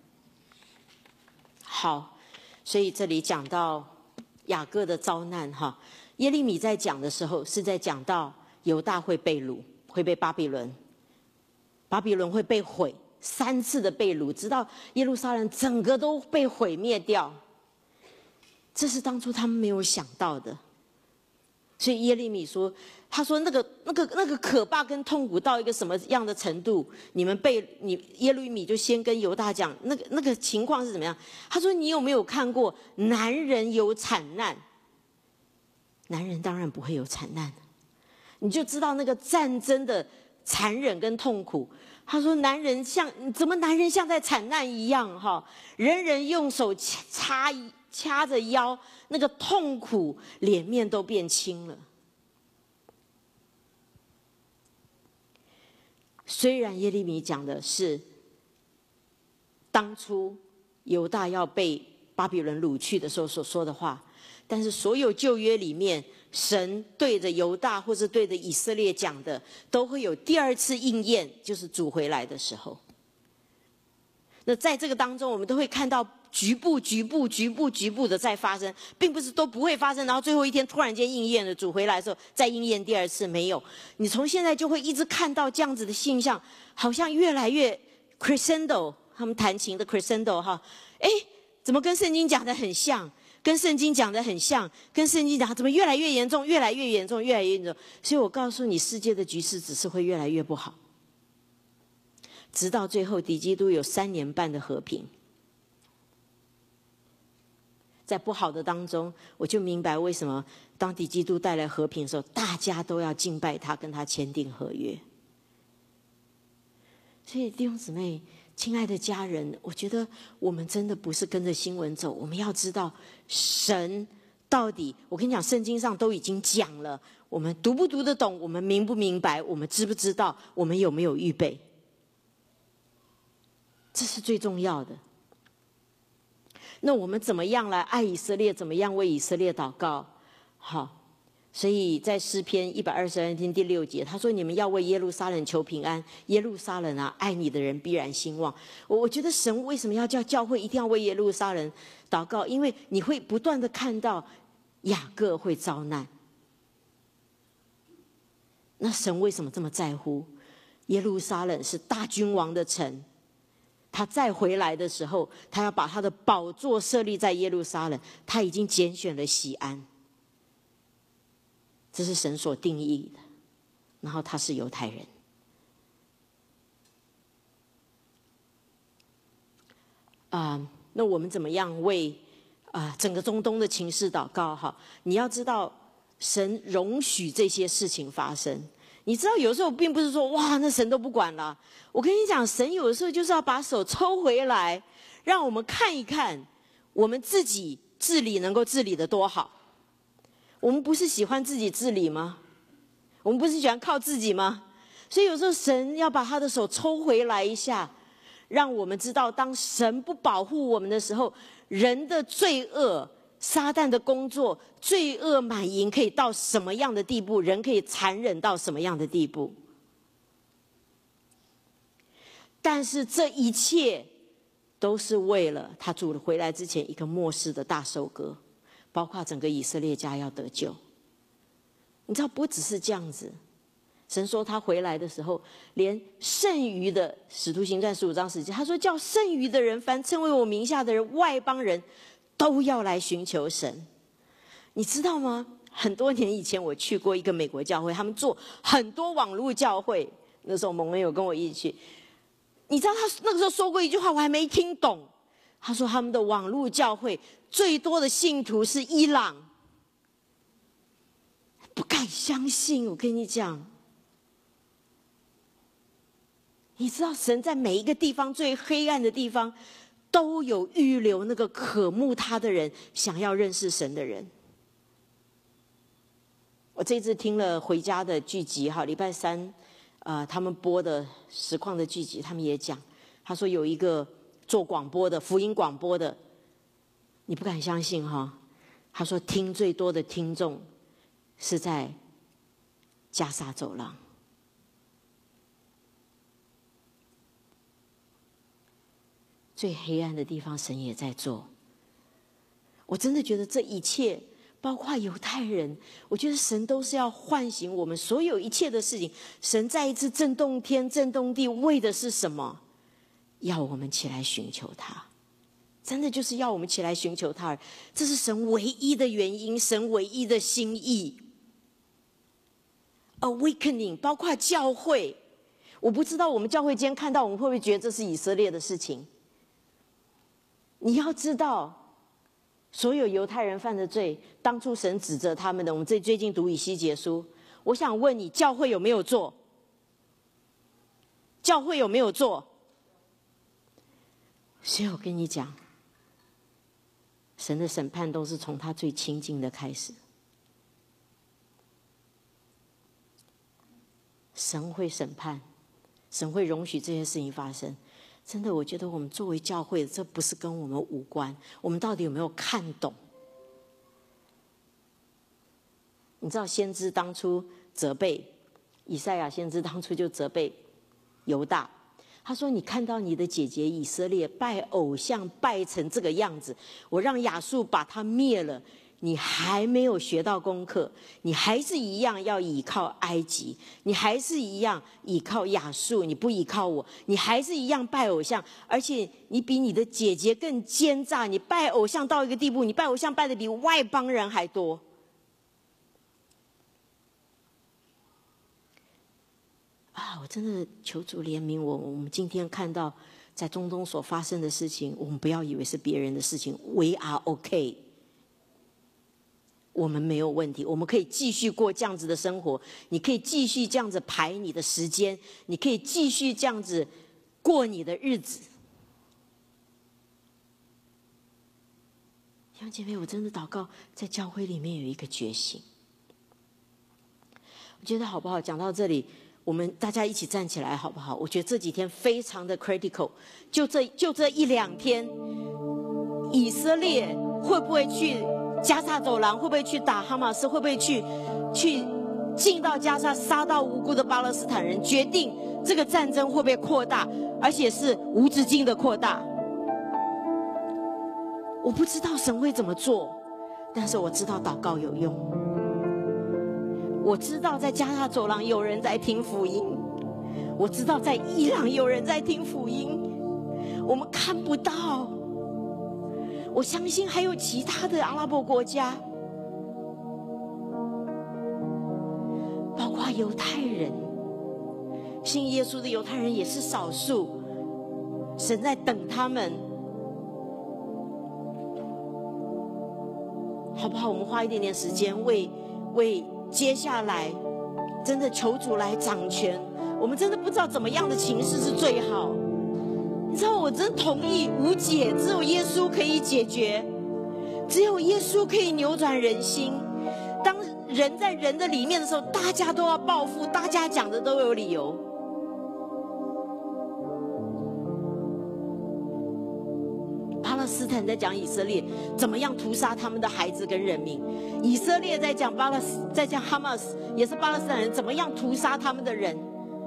好，所以这里讲到雅各的遭难哈。耶利米在讲的时候，是在讲到犹大会被掳，会被巴比伦，巴比伦会被毁，三次的被掳，直到耶路撒冷整个都被毁灭掉。这是当初他们没有想到的。所以耶利米说，他说那个那个那个可怕跟痛苦到一个什么样的程度？你们被你耶利米就先跟犹大讲，那个那个情况是怎么样？他说你有没有看过男人有惨难？男人当然不会有惨难，你就知道那个战争的残忍跟痛苦。他说男人像怎么男人像在惨难一样哈，人人用手掐掐着腰，那个痛苦，脸面都变青了。虽然耶利米讲的是当初犹大要被巴比伦掳去的时候所说的话，但是所有旧约里面，神对着犹大或是对着以色列讲的，都会有第二次应验，就是主回来的时候。那在这个当中，我们都会看到局部、局部、局部、局部的在发生，并不是都不会发生，然后最后一天突然间应验了，主回来的时候再应验第二次，没有。你从现在就会一直看到这样子的现象，好像越来越 crescendo， 他们弹琴的 crescendo 哈，哎，怎么跟圣经讲的很像？跟圣经讲的很像，跟圣经讲怎么越来越严重，越来越严重，越来越严重。所以我告诉你，世界的局势只是会越来越不好。 直到最后敌基督有三年半的和平。在不好的当中，我就明白为什么当敌基督带来和平的时候，大家都要敬拜他，跟他签订合约。所以弟兄姊妹，亲爱的家人，我觉得我们真的不是跟着新闻走，我们要知道神到底，我跟你讲，圣经上都已经讲了，我们读不读得懂，我们明不明白，我们知不知道，我们有没有预备，这是最重要的。那我们怎么样来爱以色列？怎么样为以色列祷告？好，所以在诗篇一百二十二篇第六节，他说：“你们要为耶路撒冷求平安，耶路撒冷啊，爱你的人必然兴旺。”我我觉得神为什么要叫教会一定要为耶路撒冷祷告？因为你会不断的看到雅各会遭难。那神为什么这么在乎？耶路撒冷是大君王的城。他再回来的时候，他要把他的宝座设立在耶路撒冷，他已经拣选了锡安，这是神所定义的。然后他是犹太人，啊、呃，那我们怎么样为啊、呃、整个中东的情势祷告？哈，你要知道，神容许这些事情发生。你知道，有时候并不是说哇，那神都不管了。我跟你讲，神有的时候就是要把手抽回来，让我们看一看我们自己治理能够治理得多好。我们不是喜欢自己治理吗？我们不是喜欢靠自己吗？所以有时候神要把他的手抽回来一下，让我们知道，当神不保护我们的时候，人的罪恶、撒旦的工作、罪恶满盈可以到什么样的地步，人可以残忍到什么样的地步。但是这一切都是为了他主回来之前一个末世的大收割，包括整个以色列家要得救。你知道，不只是这样子，神说他回来的时候，连剩余的使徒行传十五章十节，他说叫剩余的人，凡称为我名下的人，外邦人都要来寻求神。你知道吗？很多年以前我去过一个美国教会，他们做很多网络教会，那时候蒙恩有跟我一起去。你知道他那个时候说过一句话，我还没听懂。他说他们的网络教会最多的信徒是伊朗，不敢相信。我跟你讲，你知道神在每一个地方最黑暗的地方，都有预留那个渴慕他的人，想要认识神的人。我这次听了回家的剧集，哈，礼拜三。呃，他们播的实况的剧集，他们也讲，他说有一个做广播的福音广播的，你不敢相信哈，他说听最多的听众是在加沙走廊，最黑暗的地方，神也在做。我真的觉得这一切，包括犹太人，我觉得神都是要唤醒我们所有一切的事情。神再一次震动天、震动地，为的是什么？要我们起来寻求他，真的就是要我们起来寻求他。这是神唯一的原因，神唯一的心意。Awakening， 包括教会，我不知道我们教会今天看到，我们会不会觉得这是以色列的事情？你要知道。所有犹太人犯的罪，当初神指责他们的，我们最最近读以西结书，我想问你，教会有没有做？教会有没有做？所以我跟你讲，神的审判都是从他最亲近的开始。神会审判，神会容许这些事情发生。真的，我觉得我们作为教会，这不是跟我们无关。我们到底有没有看懂？你知道，先知当初责备以赛亚，先知当初就责备犹大。他说：“你看到你的姐姐以色列拜偶像拜成这个样子，我让亚述把他灭了。你还没有学到功课，你还是一样要倚靠埃及，你还是一样倚靠亚述，你不倚靠我，你还是一样拜偶像，而且你比你的姐姐更奸诈，你拜偶像到一个地步，你拜偶像拜的比外邦人还多。” 啊，我真的求主怜悯我。我们今天看到在中东所发生的事情，我们不要以为是别人的事情 ，We are okay。我们没有问题，我们可以继续过这样子的生活，你可以继续这样子排你的时间，你可以继续这样子过你的日子。弟兄姐妹，我真的祷告，在教会里面有一个觉醒。我觉得好不好？讲到这里，我们大家一起站起来好不好？我觉得这几天非常的 critical， 就这就这一两天，以色列会不会去加沙走廊，会不会去打哈马斯，会不会去去进到加沙杀到无辜的巴勒斯坦人，决定这个战争会不会扩大，而且是无止境的扩大。我不知道神会怎么做，但是我知道祷告有用。我知道在加沙走廊有人在听福音，我知道在伊朗有人在听福音，我们看不到。我相信还有其他的阿拉伯国家，包括犹太人，信耶稣的犹太人也是少数。神在等他们，好不好？我们花一点点时间为为接下来真的求主来掌权。我们真的不知道怎么样的情势是最好。你知道，我真同意无解，只有耶稣可以解决，只有耶稣可以扭转人心。当人在人的里面的时候，大家都要报复，大家讲的都有理由。巴勒斯坦在讲以色列怎么样屠杀他们的孩子跟人民，以色列在讲巴勒斯，在讲哈马斯，也是巴勒斯坦人怎么样屠杀他们的人。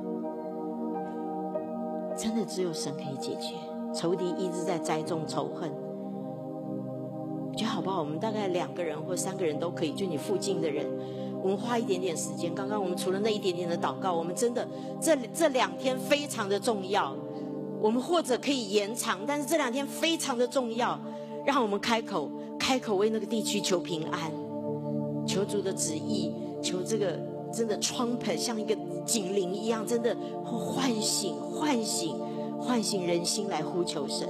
真的只有神可以解决，仇敌一直在栽种仇恨。我觉得好不好？我们大概两个人或三个人都可以，就你附近的人，我们花一点点时间。刚刚我们除了那一点点的祷告，我们真的这这两天非常的重要。我们或者可以延长，但是这两天非常的重要，让我们开口开口为那个地区求平安，求主的旨意，求这个真的窗盆像一个警铃一样，真的唤醒唤醒唤醒人心来呼求神。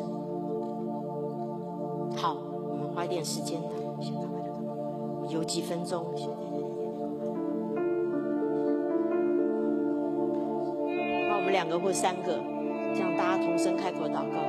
好，我们花一点时间，有几分钟。那我们两个或三个，这样大家同声开口祷告。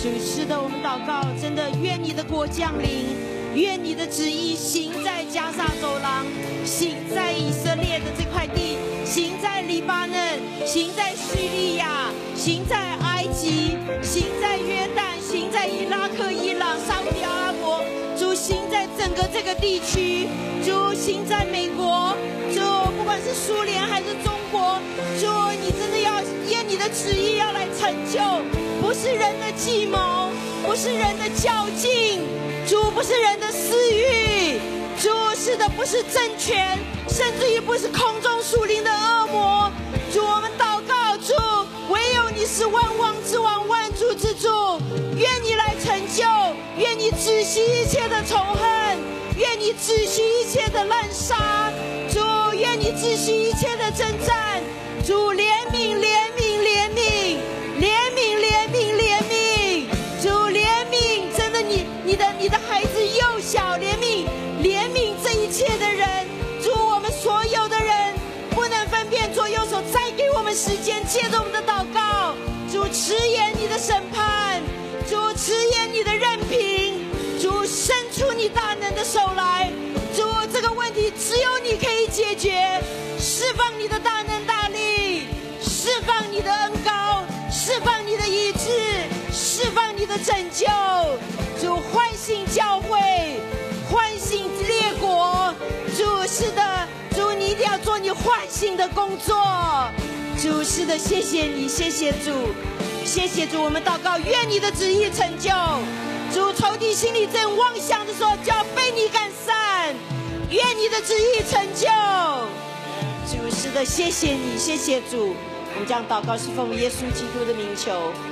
主是的，我们祷告，真的愿你的国降临，愿你的旨意行在加萨走廊，行在以色列的这块地，行在黎巴嫩，行在叙利亚，行在埃及，行在约旦，行在伊拉克、伊朗、沙特阿拉伯。主行在整个这个地区，主行在美国，主不管是苏联还是中国，主你真的要验你的旨意要来成就，不是人的计谋，不是人的较劲，主不是人的私欲，主是的不是政权，甚至于不是空中属灵的恶魔。主我们祷告，主唯有你是万王之王，万主之主，愿你来成就，愿你止息一切的仇恨，愿你止息一切的滥杀，主愿你止息一切的征战，主怜悯怜悯怜悯怜悯怜悯怜悯，主怜悯，真的你你的你的孩子幼小，怜悯怜悯这一切的人，主我们所有的人不能分辨左右手，再给我们时间，借着我们的祷告，主迟延你的审判，主迟延你的任凭，主伸出你大能的手来，主这个问题只有你可以解决，释放你的大能大力，释放你的恩膏，释放你的医治，释放你的拯救，主唤醒教会，唤醒列国，主是的，主你一定要做你唤醒的工作，主是的，谢谢你，谢谢主，谢谢主，我们祷告，愿你的旨意成就，主仇敌心里正妄想的时候，就要被你赶散，愿你的旨意成就，主是的，谢谢你，谢谢主，我们这样祷告是奉耶稣基督的名求，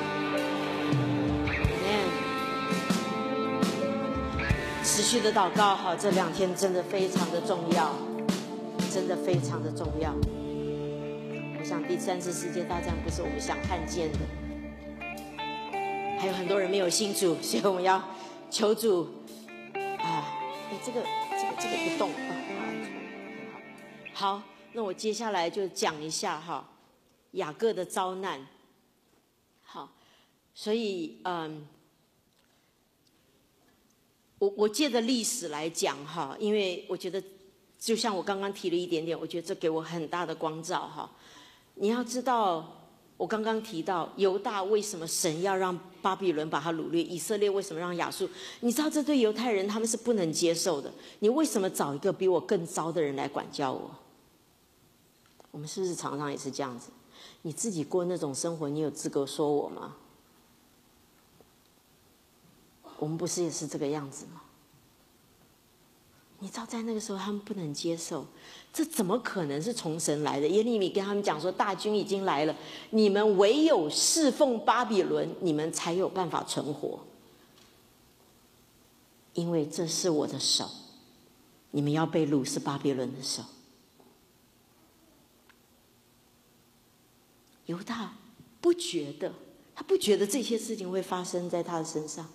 持续的祷告，好，这两天真的非常的重要，真的非常的重要。我想第三次世界大战不是我们想看见的，还有很多人没有信主，所以我们要求主啊，哎，这个这个这个不动啊，好，好，那我接下来就讲一下哈，雅各的遭难。好，所以嗯。我我借着历史来讲哈，因为我觉得，就像我刚刚提了一点点，我觉得这给我很大的光照哈。你要知道，我刚刚提到犹大为什么神要让巴比伦把他掳掠，以色列为什么让亚述？你知道这对犹太人他们是不能接受的。你为什么找一个比我更糟的人来管教我？我们是不是常常也是这样子？你自己过那种生活，你有资格说我吗？我们不是也是这个样子吗？你知道在那个时候他们不能接受，这怎么可能是从神来的？耶利米跟他们讲说，大军已经来了，你们唯有侍奉巴比伦，你们才有办法存活，因为这是我的手，你们要被掳是巴比伦的手。犹大不觉得，他不觉得这些事情会发生在他的身上。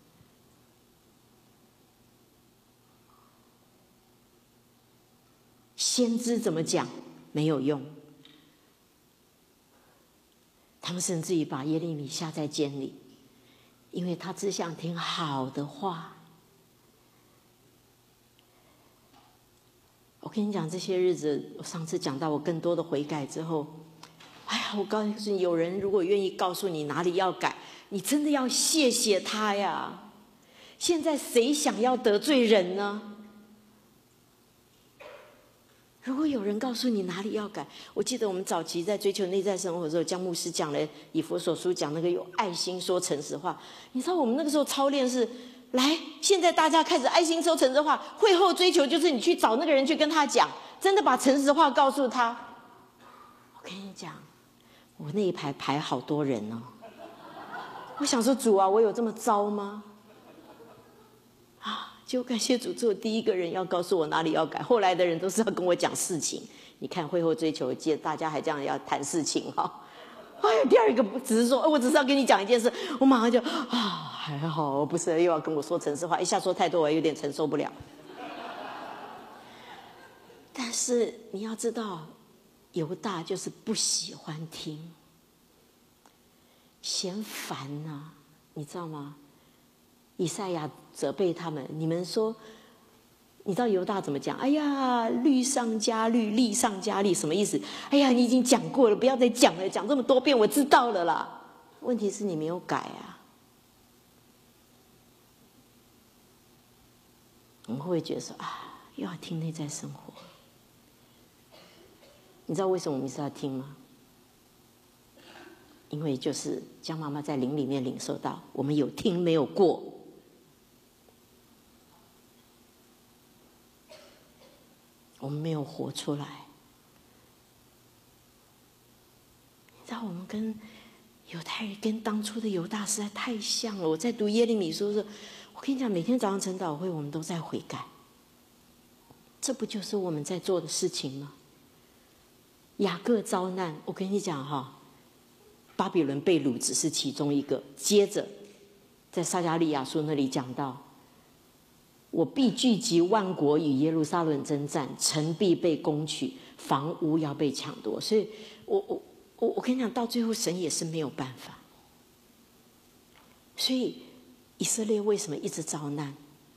先知怎么讲没有用，他们甚至于把耶利米下在监里，因为他只想听好的话。我跟你讲，这些日子，我上次讲到我更多的悔改之后，哎呀，我告诉你，有人如果愿意告诉你哪里要改，你真的要谢谢他呀。现在谁想要得罪人呢？如果有人告诉你哪里要改，我记得我们早期在追求内在生活的时候，江牧师讲了以弗所书讲那个有爱心说诚实话。你知道我们那个时候操练是，来，现在大家开始爱心说诚实话，会后追求就是你去找那个人去跟他讲，真的把诚实话告诉他。我跟你讲，我那一排排好多人哦，我想说主啊，我有这么糟吗？啊！就感谢主，做第一个人要告诉我哪里要改，后来的人都是要跟我讲事情。你看会后追求界，大家还这样要谈事情哈。哎呀，第二个只是说，我只是要跟你讲一件事，我马上就啊，还好，不是又要跟我说诚实话，一下说太多，我有点承受不了。但是你要知道，犹大就是不喜欢听，嫌烦呐、啊。 你知道吗？以赛亚责备他们，你们说，你知道犹大怎么讲？哎呀，律上加律，利上加利，什么意思？哎呀，你已经讲过了，不要再讲了，讲这么多遍，我知道了啦。问题是你没有改啊。我们会不会觉得说啊，又要听内在生活？你知道为什么我们是要听吗？因为就是江妈妈在灵里面领受到，我们有听没有过。我们没有活出来。你知道我们跟犹太人跟当初的犹大实在太像了。我在读耶利米书的时候，我跟你讲，每天早上晨祷会我们都在悔改，这不就是我们在做的事情吗？雅各遭难，我跟你讲哈，巴比伦被掳只是其中一个。接着在撒迦利亚书那里讲到，我必聚集万国与耶路撒冷征战，城必被攻取，房屋要被抢夺。所以我我我我跟你讲，到最后神也是没有办法。所以以色列为什么一直遭难？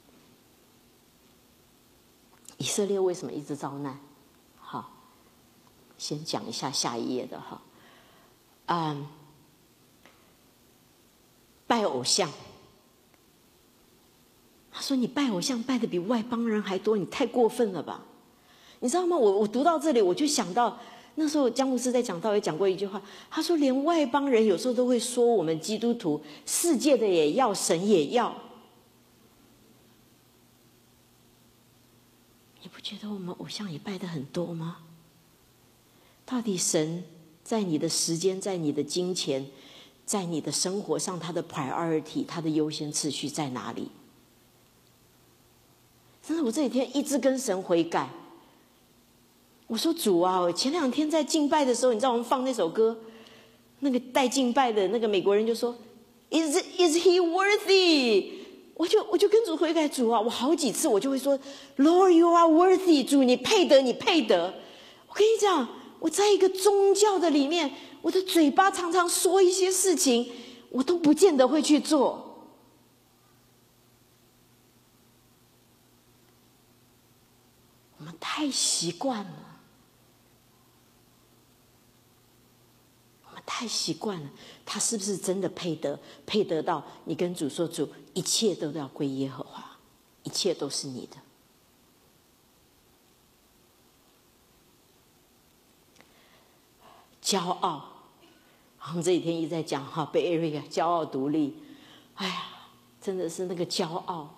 以色列为什么一直遭难？好，先讲一下下一页的哈，嗯，拜偶像。他说：“你拜偶像拜的比外邦人还多，你太过分了吧？你知道吗？我我读到这里，我就想到那时候江牧师在讲道也讲过一句话，他说连外邦人有时候都会说我们基督徒世界的也要，神也要。你不觉得我们偶像也拜得很多吗？到底神在你的时间，在你的金钱，在你的生活上，他的 priority， 他的优先次序在哪里？真的，我这几天一直跟神悔改。我说主啊，我前两天在敬拜的时候，你知道我们放那首歌，那个带敬拜的那个美国人就说 ，Is is he worthy？ 我就我就跟主悔改，主啊，我好几次我就会说 ，Lord you are worthy， 主你配得，你配得。我跟你讲，我在一个宗教的里面，我的嘴巴常常说一些事情，我都不见得会去做。我们太习惯了，我们太习惯了。他是不是真的配得？配得到你跟主说，主，一切都要归耶和华，一切都是你的。骄傲，我们这几天一直在讲哈，被 Area 骄傲独立，哎呀，真的是那个骄傲。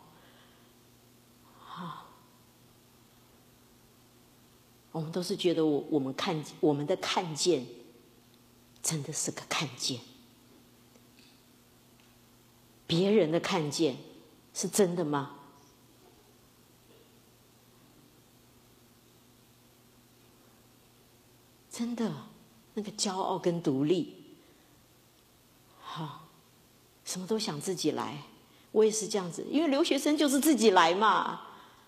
我们都是觉得我我们看我们的看见，真的是个看见。别人的看见是真的吗？真的，那个骄傲跟独立，好，什么都想自己来。我也是这样子，因为留学生就是自己来嘛。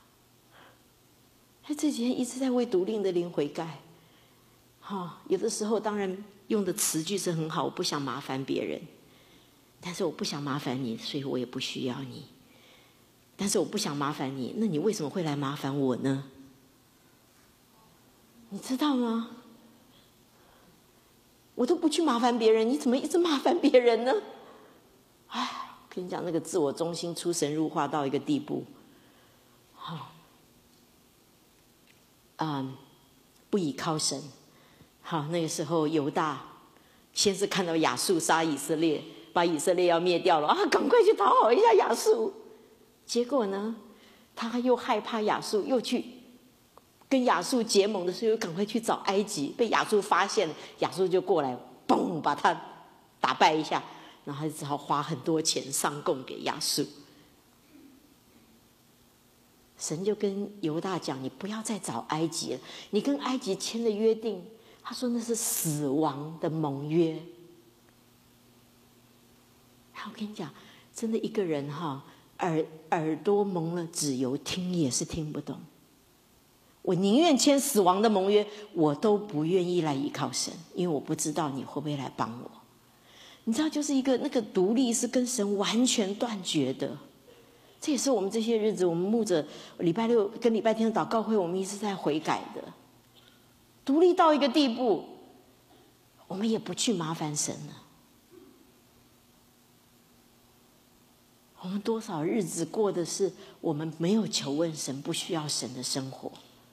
他这几天一直在为独立的灵悔改，哈，有的时候当然用的词句是很好，我不想麻烦别人，但是我不想麻烦你，所以我也不需要你。但是我不想麻烦你，那你为什么会来麻烦我呢？你知道吗？我都不去麻烦别人，你怎么一直麻烦别人呢？哎，我跟你讲，那个自我中心出神入化到一个地步，好。嗯，不倚靠神。好，那个时候犹大先是看到亚述杀以色列，把以色列要灭掉了啊，赶快去讨好一下亚述。结果呢，他又害怕亚述，又去跟亚述结盟的时候，又赶快去找埃及，被亚述发现，亚述就过来，嘣，把他打败一下，然后他只好花很多钱上贡给亚述。神就跟犹大讲：“你不要再找埃及了，你跟埃及签的约定，他说那是死亡的盟约。”我跟你讲，真的一个人哈，耳耳朵蒙了脂油，听也是听不懂。我宁愿签死亡的盟约，我都不愿意来依靠神，因为我不知道你会不会来帮我。 你知道，就是一个那个独立是跟神完全断绝的。这也是我们这些日子，我们牧者礼拜六跟礼拜天的祷告会，我们一直在悔改的。独立到一个地步，我们也不去麻烦神了。我们多少日子过的是我们没有求问神、不需要神的生活。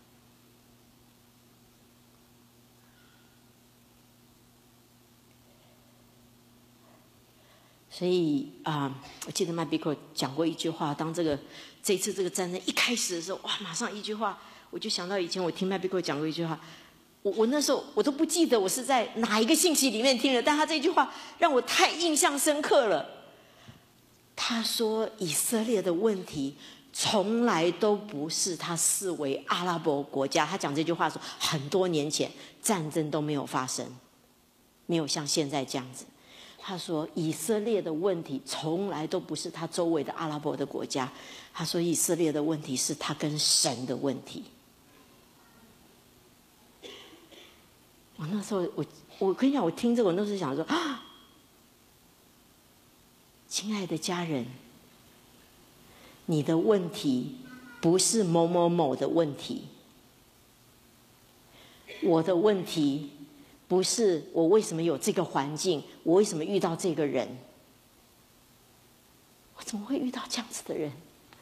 所以啊、呃，我记得麦比克讲过一句话，当这个这次这个战争一开始的时候，哇，马上一句话，我就想到以前我听麦比克讲过一句话，我我那时候我都不记得我是在哪一个信息里面听的，但他这句话让我太印象深刻了。他说以色列的问题从来都不是他视为阿拉伯国家，他讲这句话说很多年前战争都没有发生，没有像现在这样子。他说以色列的问题从来都不是他周围的阿拉伯的国家，他说以色列的问题是他跟神的问题。我那时候我我跟你讲，我听这个我那时候想说啊，亲爱的家人，你的问题不是某某某的问题，我的问题不是我为什么有这个环境，我为什么遇到这个人，我怎么会遇到这样子的人？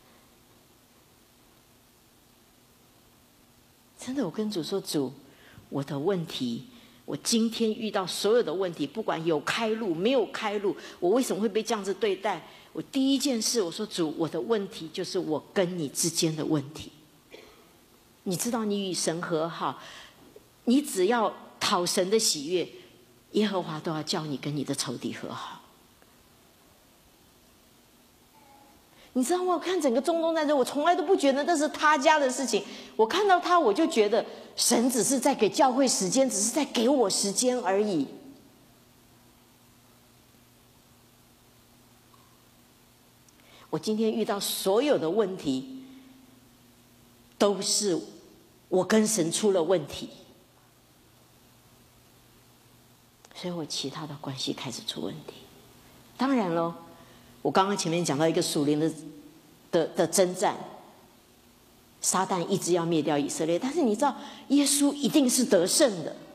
真的，我跟主说，主，我的问题，我今天遇到所有的问题，不管有开路没有开路，我为什么会被这样子对待？我第一件事，我说主，我的问题就是我跟你之间的问题。你知道，你与神和好，你只要讨神的喜悦，耶和华都要叫你跟你的仇敌和好。你知道吗？我看整个中东战争，我从来都不觉得那是他家的事情。我看到他，我就觉得神只是在给教会时间，只是在给我时间而已。我今天遇到所有的问题，都是我跟神出了问题。所以我其他的关系开始出问题。当然咯，我刚刚前面讲到一个属灵的的的征战，撒旦一直要灭掉以色列，但是你知道耶稣一定是得胜的，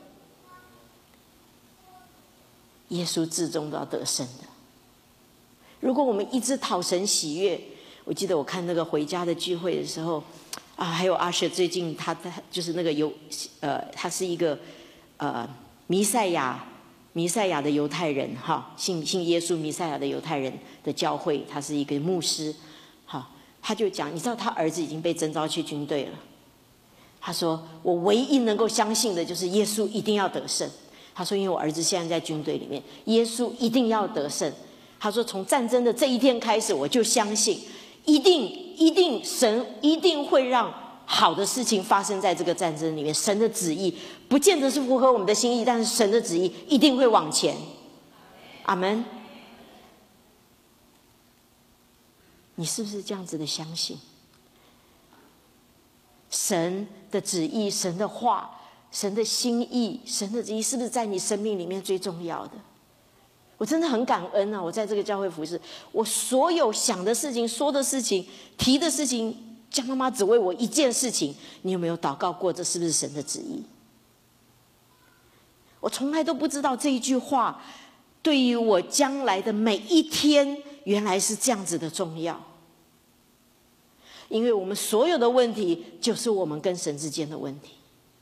耶稣至终都要得胜的。如果我们一直讨神喜悦，我记得我看那个回家的聚会的时候啊，还有阿舍最近他他就是那个犹呃，他是一个呃弥赛亚。弥赛亚的犹太人，哈，信信耶稣弥赛亚的犹太人的教会，他是一个牧师，哈，他就讲，你知道他儿子已经被征召去军队了，他说我唯一能够相信的就是耶稣一定要得胜。他说因为我儿子现在在军队里面，耶稣一定要得胜。他说从战争的这一天开始，我就相信，一定一定神一定会让好的事情发生在这个战争里面，神的旨意不见得是符合我们的心意，但是神的旨意一定会往前。阿们。你是不是这样子的相信？神的旨意、神的话、神的心意、神的旨意，是不是在你生命里面最重要的？我真的很感恩啊！我在这个教会服事，我所有想的事情、说的事情、提的事情，江妈妈只为我一件事情，你有没有祷告过？这是不是神的旨意？我从来都不知道这一句话对于我将来的每一天，原来是这样子的重要。因为我们所有的问题，就是我们跟神之间的问题。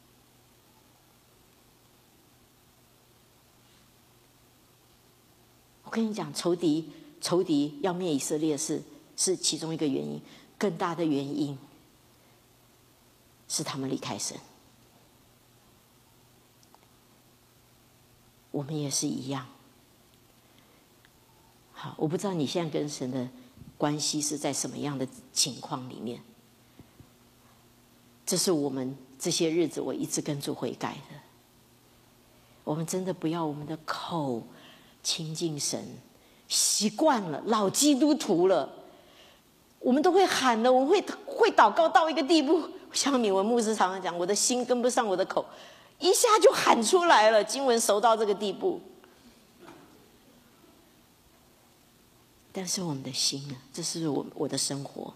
我跟你讲，仇敌仇敌要灭以色列是是其中一个原因，更大的原因是他们离开神。我们也是一样。好，我不知道你现在跟神的关系是在什么样的情况里面。这是我们这些日子我一直跟主悔改的。我们真的不要我们的口亲近神，习惯了，老基督徒了，我们都会喊的，我们会会祷告到一个地步，像敏文牧师常常讲，我的心跟不上我的口，一下就喊出来了，经文熟到这个地步。 但是我们的心呢？这是我我的生活，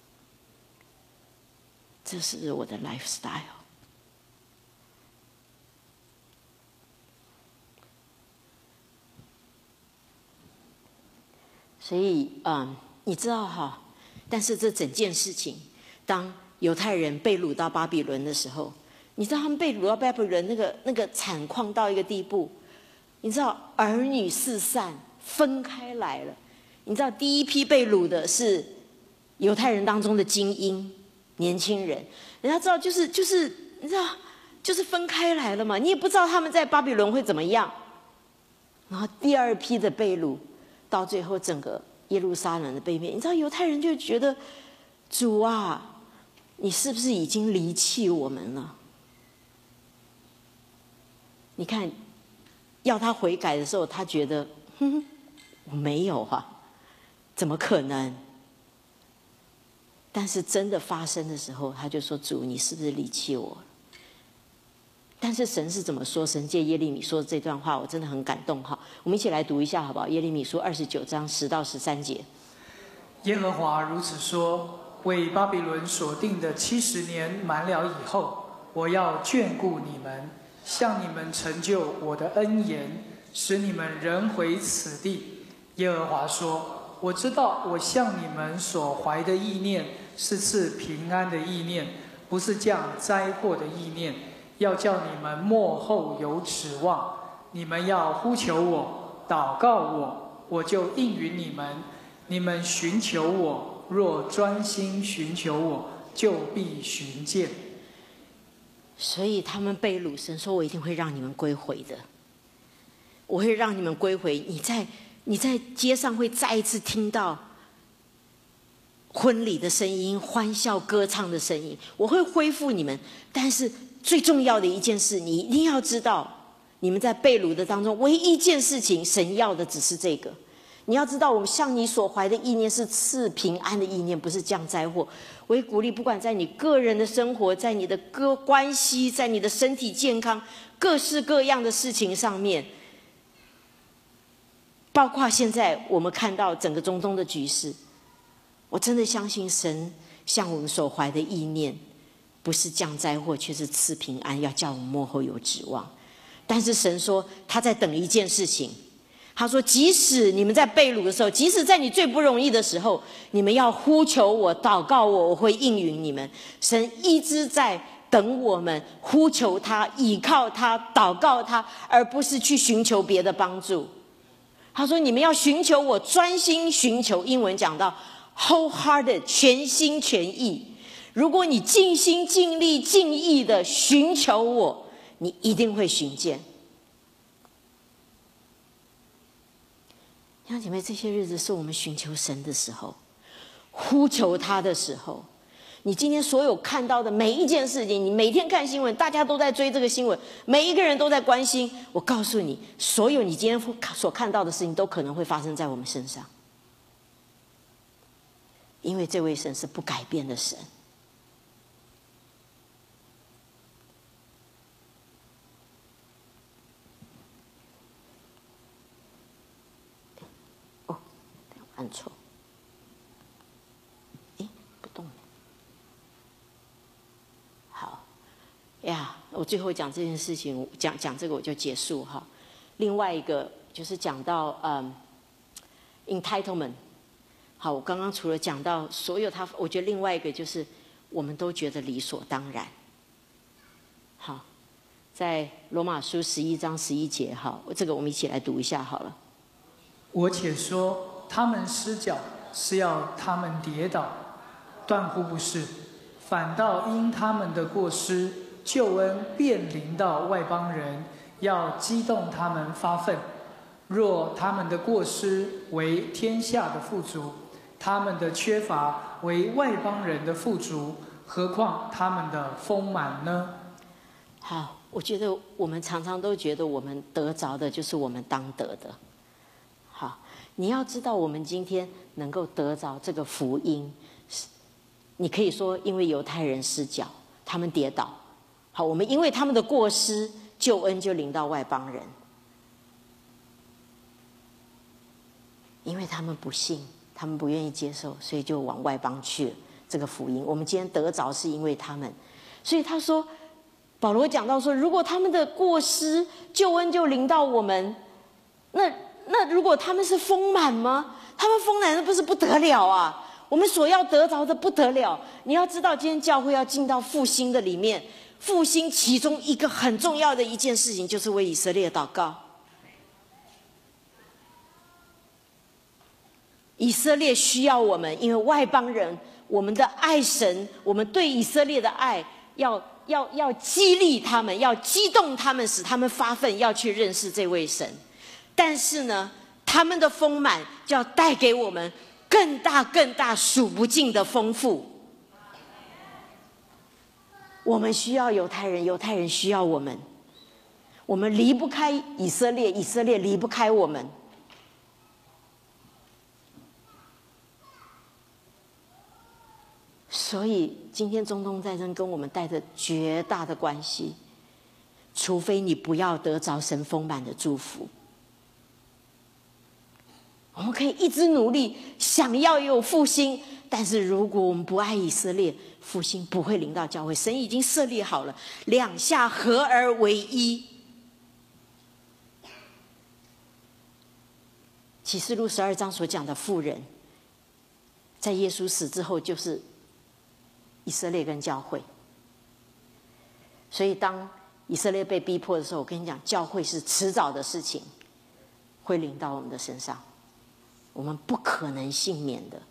这是我的 lifestyle。所以，嗯，你知道哈？但是这整件事情，当犹太人被掳到巴比伦的时候，你知道他们被掳到巴比伦那个那个惨况到一个地步，你知道儿女四散，分开来了。你知道第一批被掳的是犹太人当中的精英年轻人，人家知道就是就是你知道就是分开来了嘛，你也不知道他们在巴比伦会怎么样。然后第二批的被掳，到最后整个耶路撒冷的被灭，你知道犹太人就觉得主啊，你是不是已经离弃我们了？你看要他悔改的时候，他觉得哼哼我没有啊，怎么可能？但是真的发生的时候，他就说主，你是不是离弃我了？但是神是怎么说？神借耶利米说的这段话，我真的很感动哈。我们一起来读一下好不好？耶利米书二十九章十到十三节。 耶和华如此说：为巴比伦所定的七十年满了以后，我要眷顾你们，向你们成就我的恩言，使你们人回此地。耶和华说：我知道我向你们所怀的意念是赐平安的意念，不是降灾祸的意念，要叫你们末后有指望。你们要呼求我，祷告我，我就应允你们。你们寻求我，若专心寻求我，就必寻见。 所以他们被掳，神说我一定会让你们归回的，我会让你们归回。你在你在街上会再一次听到婚礼的声音，欢笑歌唱的声音，我会恢复你们。但是最重要的一件事，你一定要知道，你们在被掳的当中，唯一一件事情，神要的只是这个。你要知道，我们向你所怀的意念是赐平安的意念，不是降灾祸。我也鼓励，不管在你个人的生活，在你的个关系，在你的身体健康，各式各样的事情上面，包括现在我们看到整个中东的局势，我真的相信神向我们所怀的意念，不是降灾祸，却是赐平安，要叫我们末后有指望。但是神说他在等一件事情，他说即使你们在被掳的时候，即使在你最不容易的时候，你们要呼求我，祷告我，我会应允你们。神一直在等我们呼求他，倚靠他，祷告他，而不是去寻求别的帮助。他说你们要寻求我，专心寻求，英文讲到 wholehearted， 全心全意。如果你尽心尽力尽意的寻求我，你一定会寻见。弟兄姐妹，这些日子是我们寻求神的时候，呼求他的时候。你今天所有看到的每一件事情，你每天看新闻，大家都在追这个新闻，每一个人都在关心。我告诉你，所有你今天所看到的事情，都可能会发生在我们身上，因为这位神是不改变的神。哦，按错。呀，我最后讲这件事情，讲讲这个我就结束哈。另外一个就是讲到嗯 entitlement。好，我刚刚除了讲到所有他，我觉得另外一个就是我们都觉得理所当然。好，在罗马书十一章十一节，哈，这个我们一起来读一下好了。 我且说，他们失脚是要他们跌倒，断乎不是，反倒因他们的过失，救恩便临到外邦人，要激动他们发愤。若他们的过失为天下的富足，他们的缺乏为外邦人的富足，何况他们的丰满呢？ 好，我觉得我们常常都觉得我们得着的就是我们当得的。好，你要知道，我们今天能够得着这个福音，你可以说因为犹太人失脚，他们跌倒。好，我们因为他们的过失，救恩就临到外邦人。 因为他们不信，他们不愿意接受，所以就往外邦去了。这个福音，我们今天得着是因为他们。所以他说，保罗讲到说，如果他们的过失，救恩就临到我们，那那如果他们是丰满吗？他们丰满那不是不得了啊！我们所要得着的不得了。你要知道，今天教会要进到复兴的里面，复兴其中一个很重要的一件事情，就是为以色列祷告。以色列需要我们，因为外邦人，我们的爱神，我们对以色列的爱，要要要激励他们，要激动他们，使他们发奋，要去认识这位神。但是呢，他们的丰满就要带给我们更大、更大、数不尽的丰富。我们需要犹太人，犹太人需要我们。我们离不开以色列，以色列离不开我们。所以今天中东战争跟我们带着绝大的关系，除非你不要得着神丰满的祝福。我们可以一直努力，想要有复兴，但是如果我们不爱以色列，复兴不会临到教会。神已经设立好了，两下合而为一。启示录十二章所讲的妇人，在耶稣死之后就是以色列跟教会。所以当以色列被逼迫的时候，我跟你讲，教会是迟早的事情，会临到我们的身上，我们不可能幸免的。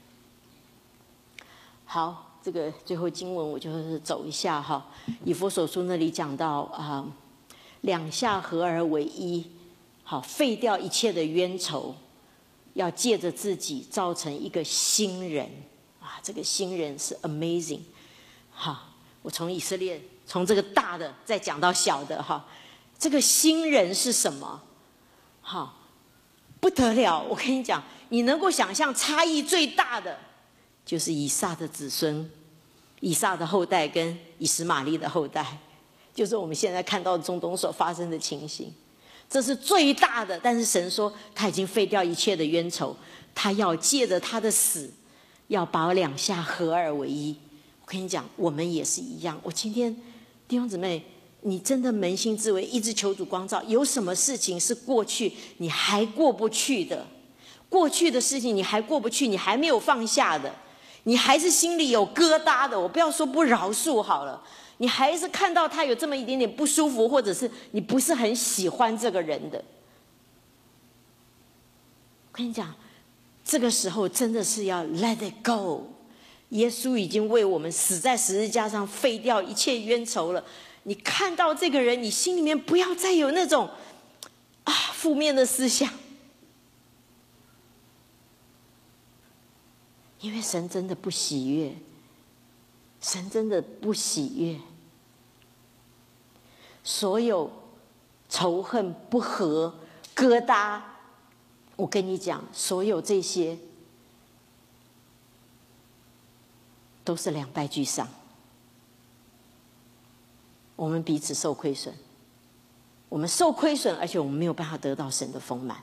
好，这个最后经文我就是走一下哈。以弗所书那里讲到啊、呃，两下合而为一，好，废掉一切的冤仇，要借着自己造成一个新人啊，这个新人是 amazing。好，我从以色列从这个大的再讲到小的哈，这个新人是什么？好，不得了！我跟你讲，你能够想象差异最大的，就是以撒的子孙，以撒的后代跟以实玛利的后代，就是我们现在看到中东所发生的情形。这是最大的，但是神说他已经废掉一切的冤仇，他要借着他的死，要把两下合而为一。我跟你讲，我们也是一样。我今天弟兄姊妹，你真的扪心自问，一直求主光照，有什么事情是过去你还过不去的？过去的事情你还过不去，你还没有放下的，你还是心里有疙瘩的。我不要说不饶恕好了，你还是看到他有这么一点点不舒服，或者是你不是很喜欢这个人的。我跟你讲，这个时候真的是要 let it go。耶稣已经为我们死在十字架上，废掉一切冤仇了。你看到这个人，你心里面不要再有那种啊负面的思想，因为神真的不喜悦，神真的不喜悦。所有仇恨、不和、疙瘩，我跟你讲，所有这些都是两败俱伤。我们彼此受亏损，我们受亏损，而且我们没有办法得到神的丰满。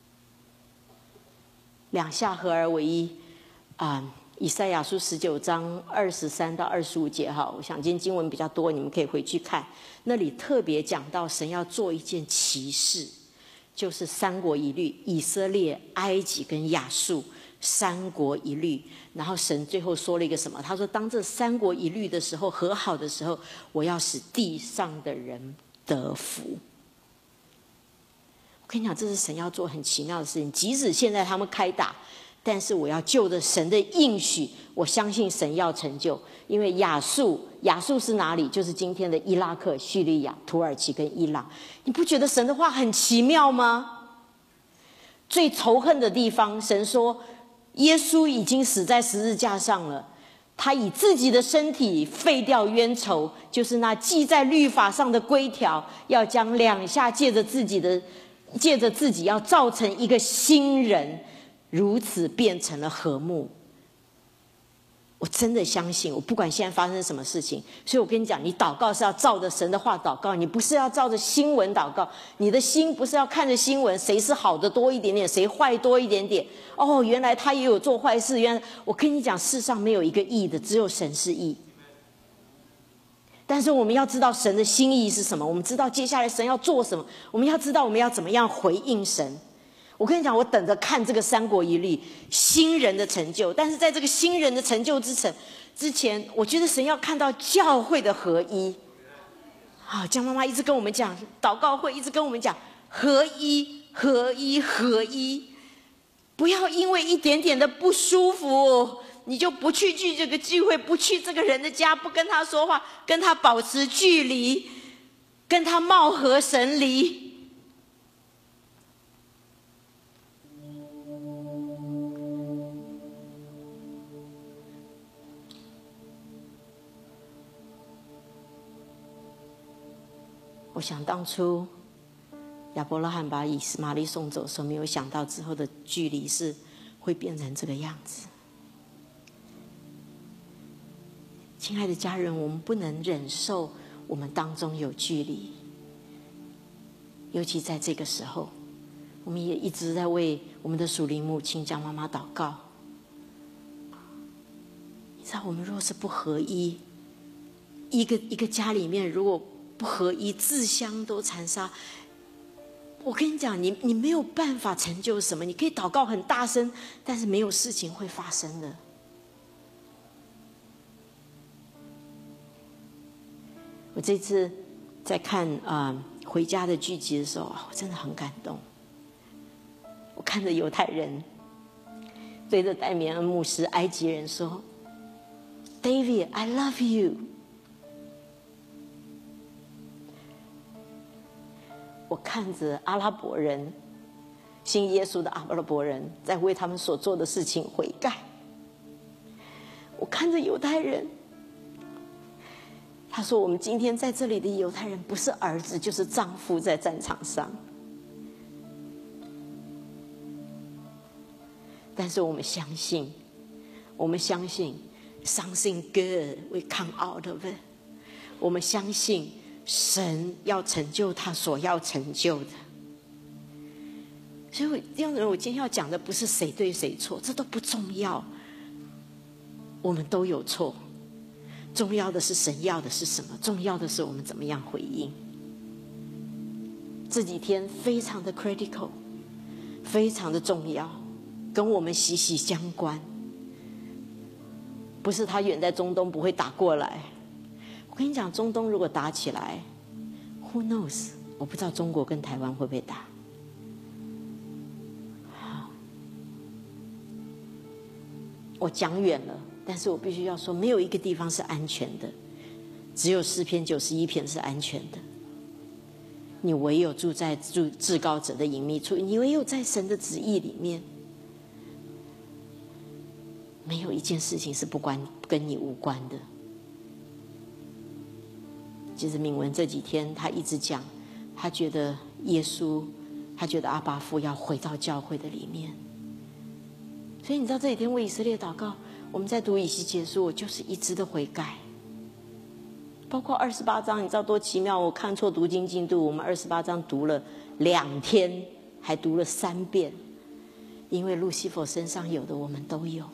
两下合而为一啊、呃！以赛亚书十九章二十三到二十五节哈，我想今天经文比较多，你们可以回去看，那里特别讲到神要做一件奇事，就是三国一律，以色列、埃及跟亚述三国一律。然后神最后说了一个什么？他说：“当这三国一律的时候，和好的时候，我要使地上的人得福。”我跟你讲，这是神要做很奇妙的事情。即使现在他们开打，但是我要就着神的应许，我相信神要成就。因为亚述，亚述是哪里？就是今天的伊拉克、叙利亚、土耳其跟伊朗。你不觉得神的话很奇妙吗？最仇恨的地方，神说耶稣已经死在十字架上了，他以自己的身体废掉冤仇，就是那记在律法上的规条，要将两下借着自己的借着自己要造成一个新人，如此变成了和睦。 我真的相信，我不管现在发生什么事情，所以我跟你讲，你祷告是要照着神的话祷告，你不是要照着新闻祷告。你的心不是要看着新闻，谁是好的多一点点，谁坏多一点点。哦，原来他也有做坏事。原来我跟你讲，世上没有一个义的，只有神是义。但是我们要知道神的心意是什么，我们知道接下来神要做什么，我们要知道我们要怎么样回应神。我跟你讲，我等着看这个三国一律新人的成就，但是在这个新人的成就之前，之前我觉得神要看到教会的合一。好，江妈妈一直跟我们讲，祷告会一直跟我们讲合一、合一、合一，不要因为一点点的不舒服，你就不去聚这个聚会，不去这个人的家，不跟他说话，跟他保持距离，跟他貌合神离。我想当初亚伯拉罕把以斯玛利送走的时候，没有想到之后的距离是会变成这个样子。亲爱的家人，我们不能忍受我们当中有距离，尤其在这个时候，我们也一直在为我们的属灵母亲江妈妈祷告。你知道，我们若是不合一，一个一个家里面如果不合一，自相都残杀。我跟你讲，你你没有办法成就什么，你可以祷告很大声，但是没有事情会发生的。我这次在看啊、呃、回家的剧集的时候，我真的很感动。我看着犹太人对着戴冕恩牧师埃及人说 ：“David, I love you。”我看着阿拉伯人信耶稣的阿拉伯人在为他们所做的事情悔改，我看着犹太人，他说我们今天在这里的犹太人不是儿子就是丈夫在战场上，但是我们相信，我们相信 something good will come out of it， 我们相信神要成就他所要成就的。所以我弟兄姊妹，我今天要讲的不是谁对谁错，这都不重要，我们都有错，重要的是神要的是什么，重要的是我们怎么样回应。这几天非常的 critical， 非常的重要，跟我们息息相关。不是他远在中东不会打过来，我跟你讲，中东如果打起来 ，Who knows？ 我不知道中国跟台湾会不会打。我讲远了，但是我必须要说，没有一个地方是安全的，只有诗篇九十一篇是安全的。你唯有住在住至高者的隐秘处，你唯有在神的旨意里面，没有一件事情是不关跟你无关的。其实敏文这几天他一直讲，他觉得耶稣，他觉得阿爸父要回到教会的里面。所以你知道这几天为以色列祷告，我们在读以西结书，我就是一直的悔改。包括二十八章，你知道多奇妙？我看错读经进度，我们二十八章读了两天，还读了三遍，因为路西弗身上有的我们都有。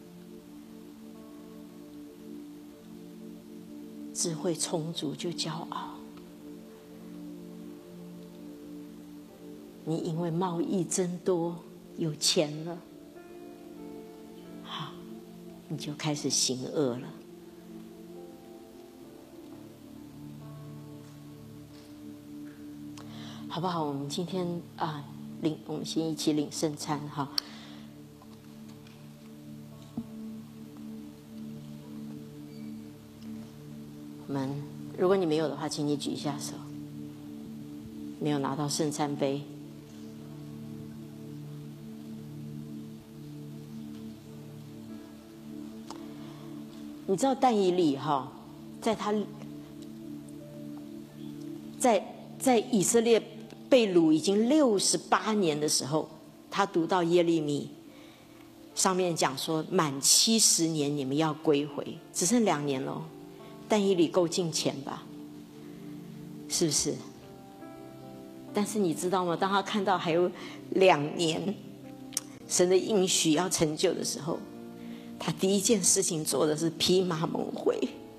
智慧充足就骄傲，你因为贸易增多有钱了，好，你就开始行恶了。好不好？我们今天啊，领我们先一起领圣餐哈。我们，如果你没有的话，请你举一下手。没有拿到圣餐杯，你知道但以理哈，在他，在在以色列被掳已经六十八年的时候，他读到耶利米， 上面讲说满七十年你们要归回，只剩两年了，但以理够敬虔吧？是不是？但是你知道吗？当他看到还有两年神的应许要成就的时候，他第一件事情做的是披麻蒙灰。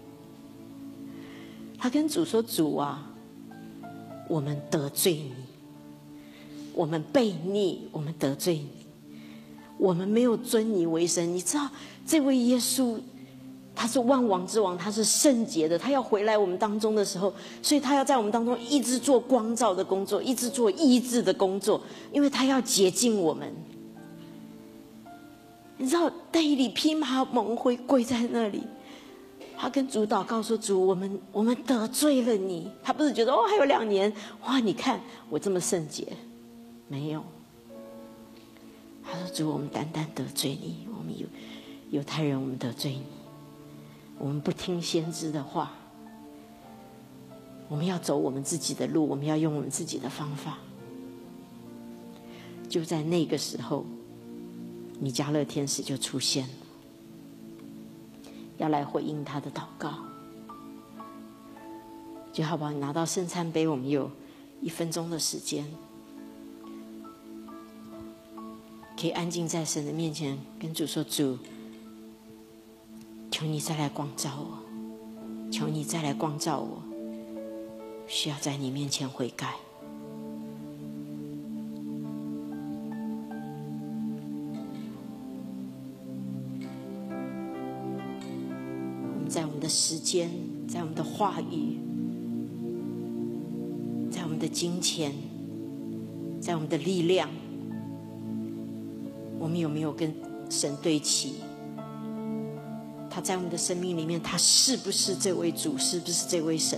他跟主说：“主啊，我们得罪你，我们悖逆，我们得罪你，我们没有尊你为神。你知道这位耶稣他是万王之王，他是圣洁的，他要回来我们当中的时候，所以他要在我们当中一直做光照的工作，一直做医治的工作，因为他要洁净我们。你知道但以理披麻蒙灰跪在那里，他跟主祷告说：主，我们我们得罪了你。他不是觉得哦还有两年，哇，你看我这么圣洁，没有。他说：主，我们单单得罪你，我们犹犹太人，我们得罪你，我们不听先知的话，我们要走我们自己的路，我们要用我们自己的方法。就在那个时候，米迦勒天使就出现了，要来回应他的祷告。就好不好？你拿到圣餐杯，我们有一分钟的时间，可以安静在神的面前，跟主说：主，求你再来光照我，求你再来光照我，需要在你面前悔改。我们在我们的时间，在我们的话语，在我们的金钱，在我们的力量，我们有没有跟神对齐？他在我们的生命里面，他是不是这位主？是不是这位神？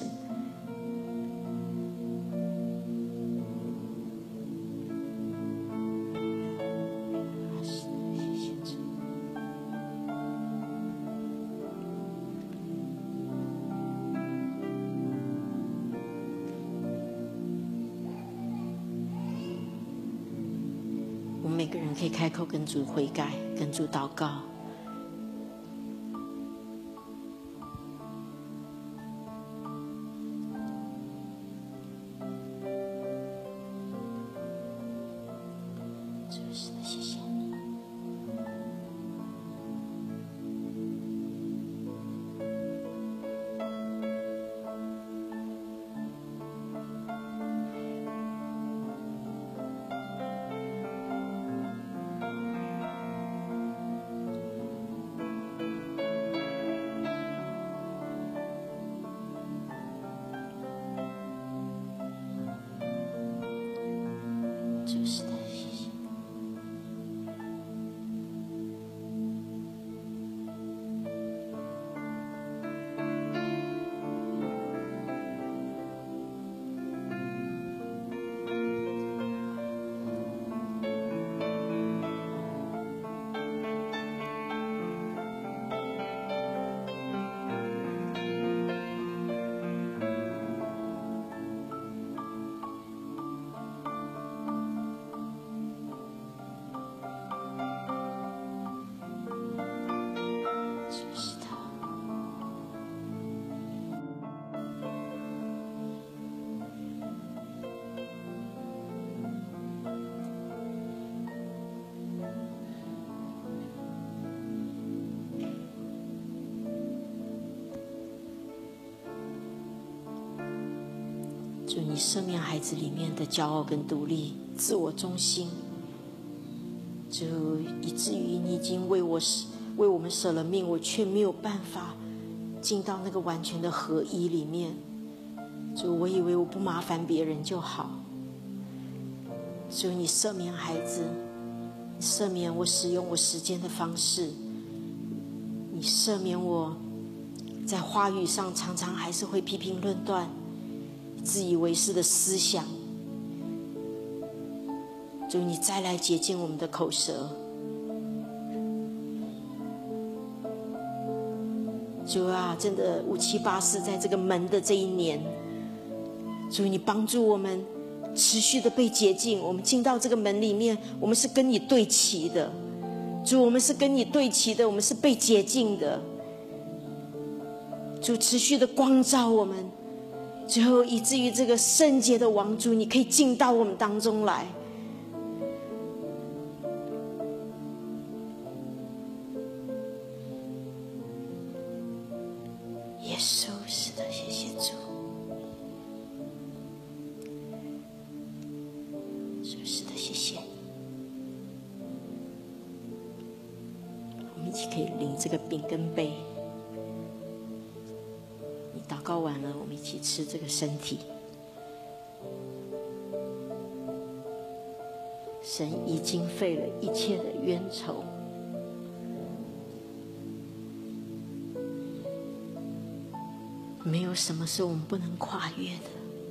我们每个人可以开口跟主悔改，跟主祷告。主，你赦免孩子里面的骄傲跟独立、自我中心，主，以至于你已经为我为我们舍了命，我却没有办法进到那个完全的合一里面。主，我以为我不麻烦别人就好。主，你赦免孩子，赦免我使用我时间的方式，你赦免我在话语上常常还是会批评论断、自以为是的思想。主，你再来洁净我们的口舌。主啊，真的五七八四，在这个门的这一年，主，你帮助我们持续的被洁净。我们进到这个门里面，我们是跟你对齐的。 主，我们是跟你对齐的，我们是被洁净的。主，持续的光照我们，最后以至于这个圣洁的王主，你可以进到我们当中来。耶稣，是的，谢谢主。是的，谢谢。我们一起可以领这个饼跟杯。你祷告完了，我们一起吃这个身体。神已经废了一切的冤仇。没有什么是我们不能跨越的。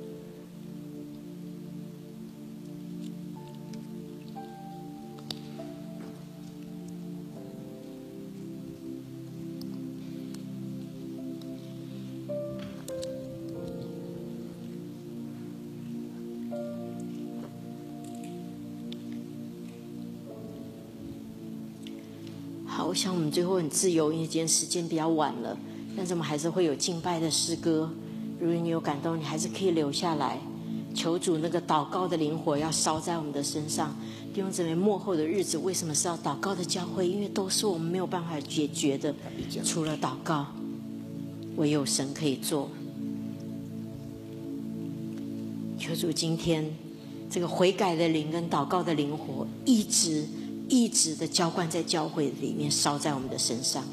好，我想我们最后很自由，因为今天时间比较晚了。但是我们还是会有敬拜的诗歌，如果你有感动，你还是可以留下来。求主那个祷告的灵火要烧在我们的身上。弟兄姊妹，末后的日子为什么是要祷告的教会？因为都是我们没有办法解决的，除了祷告，唯有神可以做。求主今天这个悔改的灵跟祷告的灵火，一直一直的浇灌在教会里面，烧在我们的身上。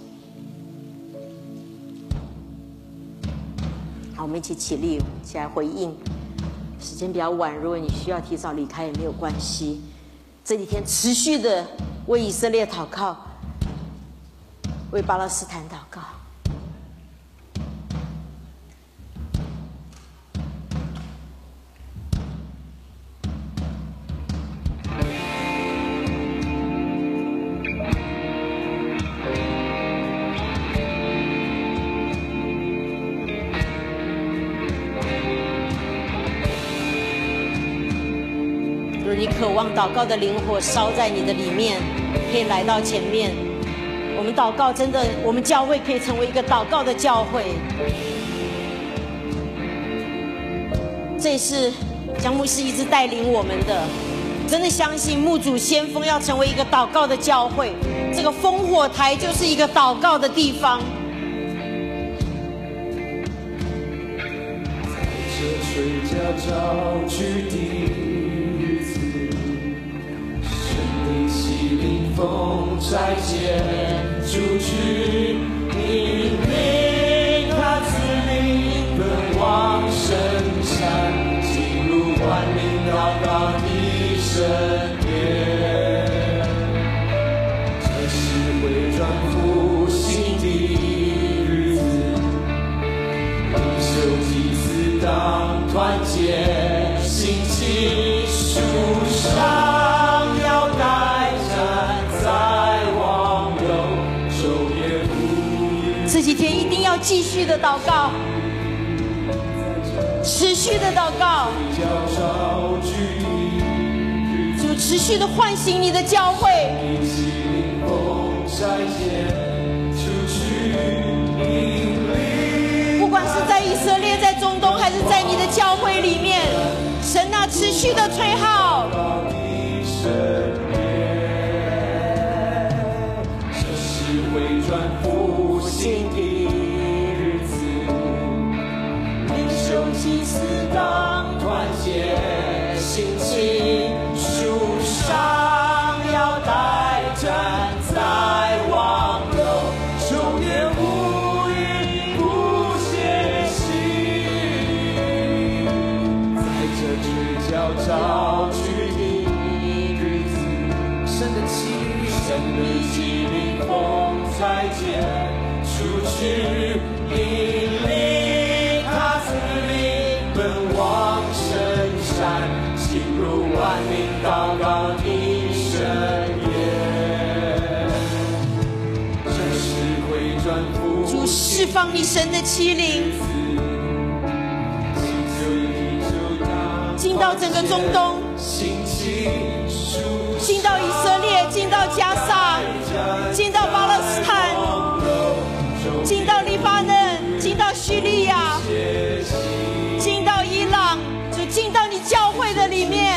好，我们一起起立，起来回应。时间比较晚，如果你需要提早离开也没有关系。这几天持续的为以色列祷告，为巴勒斯坦祷告。你渴望祷告的灵火烧在你的里面，可以来到前面。我们祷告，真的，我们教会可以成为一个祷告的教会。这也是江牧师一直带领我们的，真的相信牧主先锋要成为一个祷告的教会。这个烽火台就是一个祷告的地方。 在这水家找据地。风拆解出去，引领他自领奔往深山，进入万民祷告的圣殿。这是回转复兴的日子，领袖祭司当团结，兴起树上要带这几天一定要继续的祷告，持续的祷告，主持续的唤醒你的教会。不管是在以色列、在中东，还是在你的教会里面，神啊，持续的吹号。 复兴的日子，领袖祭司当团结，兴起树上要带站在望楼，昼夜无语不歇息，在这追焦找据的日子，神的气律，神的气律风再见出去，引领他自领奔往深山，进入万民祷告的深夜。这是回转复主释放你神的欺凌，进到整个中东。 兴起树进到以色列，进到加萨，进到巴勒斯坦，进到黎巴嫩，进到叙利亚，进到伊朗，就进到你教会的里面，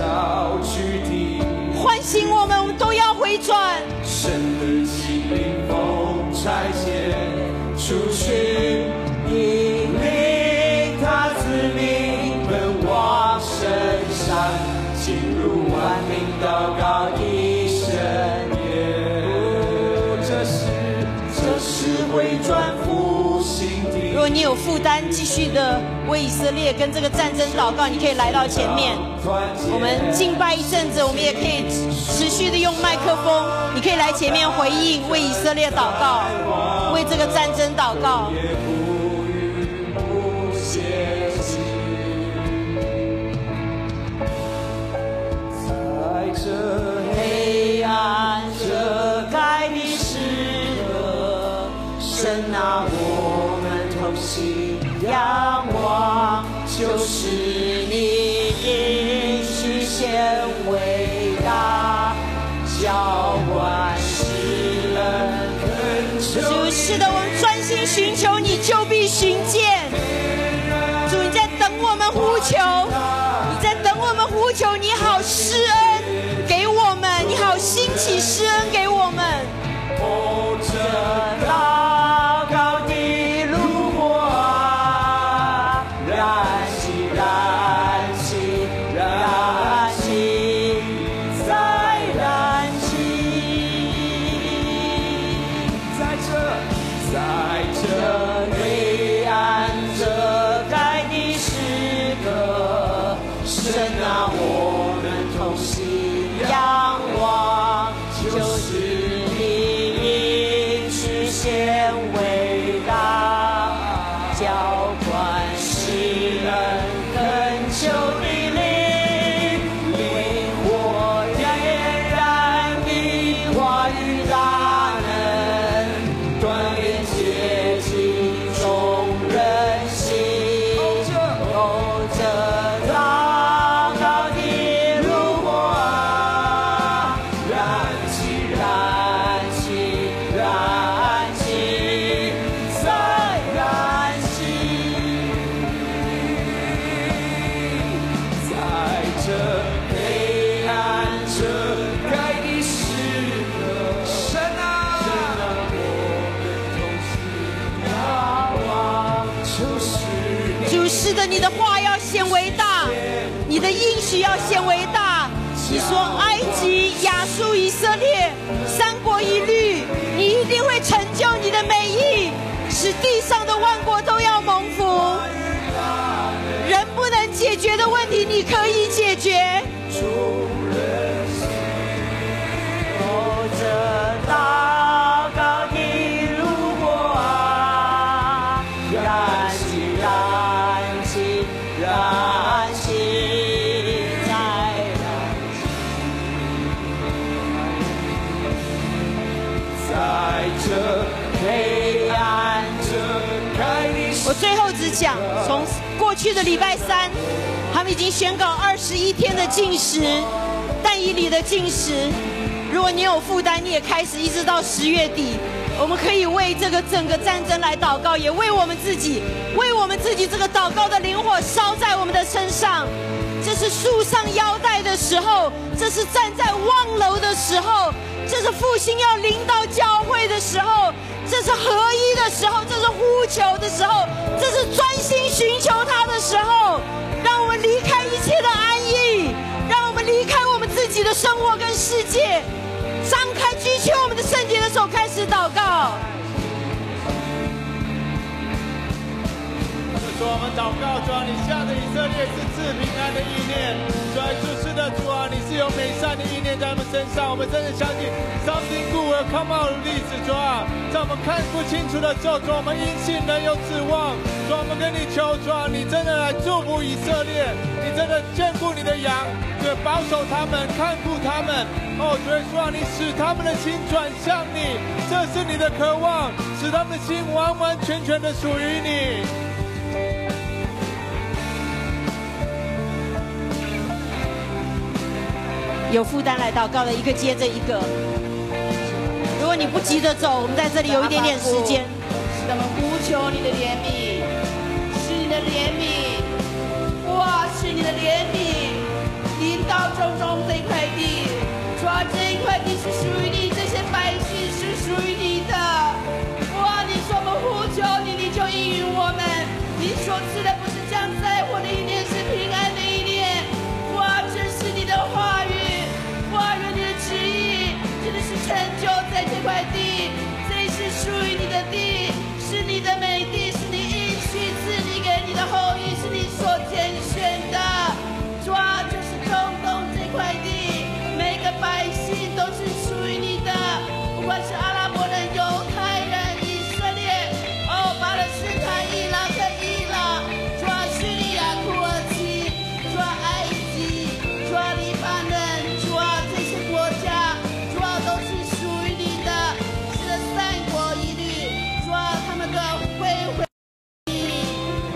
唤醒我们，我们都要回转。 神的机灵风差遣出去，引领他子民奔往圣山，进入万民祷告一生夜。这是这是回转复兴的。 如果你有负担，继续的为以色列跟这个战争祷告，你可以来到前面。我们敬拜一阵子，我们也可以持续的用麦克风，你可以来前面回应，为以色列祷告，为这个战争祷告。 在这黑暗遮盖的时刻，神啊，我们同心仰望，就是你应许显伟大，浇灌世人恳求。 主，是的，我们专心寻求你，就必寻见。主，你在等我们呼求，你在等我们呼求，你好施恩给我们，你好兴起施恩给我们。 哦，这祷告的炉火啊，燃起，燃起，燃起，再燃起，在这，在这黑暗遮盖的时刻，神啊，我们同心仰望，就是你应许显伟大，浇灌世人恳求的灵，灵火点燃的话语大能，锻炼洁净众人心。哦，这祷告的炉火啊，燃起，燃起，燃起，再燃起，在这黑暗遮盖的时刻，神啊，我们同心仰望，就是主，是的，你的话要显伟大，你的应许要显伟大。你说埃及、亚述、以色列三国一律，你一定会成就你的美意，使地上的万国都要蒙福。人不能解决的问题，你可以解决。 哦，这祷告的炉火啊，燃起，燃起，燃起，再燃起，在这黑暗遮盖的时刻。 我最后只讲，从过去的礼拜三，他们已经宣告二十一天的禁食，但以理的禁食。如果你有负担，你也开始一直到十月底，我们可以为这个整个战争来祷告，也为我们自己，为我们自己这个祷告的灵火烧在我们的身上。这是束上腰带的时候，这是站在望楼的时候，这是复兴要临到教会的时候，这是合一的时候，这是呼求的时候，这是专心寻求他的时候。让我们离开一切的安逸，让我们离开我们自己的生活跟世界，张开举起我们的圣洁的手，开始祷告。 主，我们祷告，主啊，你下的以色列是赐平安的意念。主啊，主是的，主啊，你是有美善的意念在我们身上。我们真的相信 something good will come out 的例子。主啊，在我们看不清楚的时候，主啊，我们因信能有指望。主啊，我们跟你求，主啊，你真的来祝福以色列，你真的眷顾你的羊，主啊，保守他们，看顾他们。哦，主啊，你使他们的心转向你，这是你的渴望，使他们的心完完全全的属于你。 有负担来祷告的一个接着一个。如果你不急着走，我们在这里有一点点时间。 是我们呼求你的怜悯，是你的怜悯，哇，是你的怜悯，临到中中这块地，主啊，这一块地是属于你，这些百姓是属于你的。哇，你说我们呼求你，你就应允我们。你所赐的不是降灾祸的一年，是平安的一年。哇，这是你的话语，哇，愿你的旨意真的是成就在这块地，这是属于你的地，是你的美地，是你应许赐你给你的后裔，是你所拣选的。主啊，这是中东这块地，每个百姓都是属于你的，不管是阿拉伯人、犹太人、以色列，哦，巴勒斯坦、伊拉克、伊朗，主啊，叙利亚、土耳其，主啊，埃及，主啊，黎巴嫩，主啊，这些国家，主啊，都是属于你的，是的，三国一律，主啊，他们都要归回你。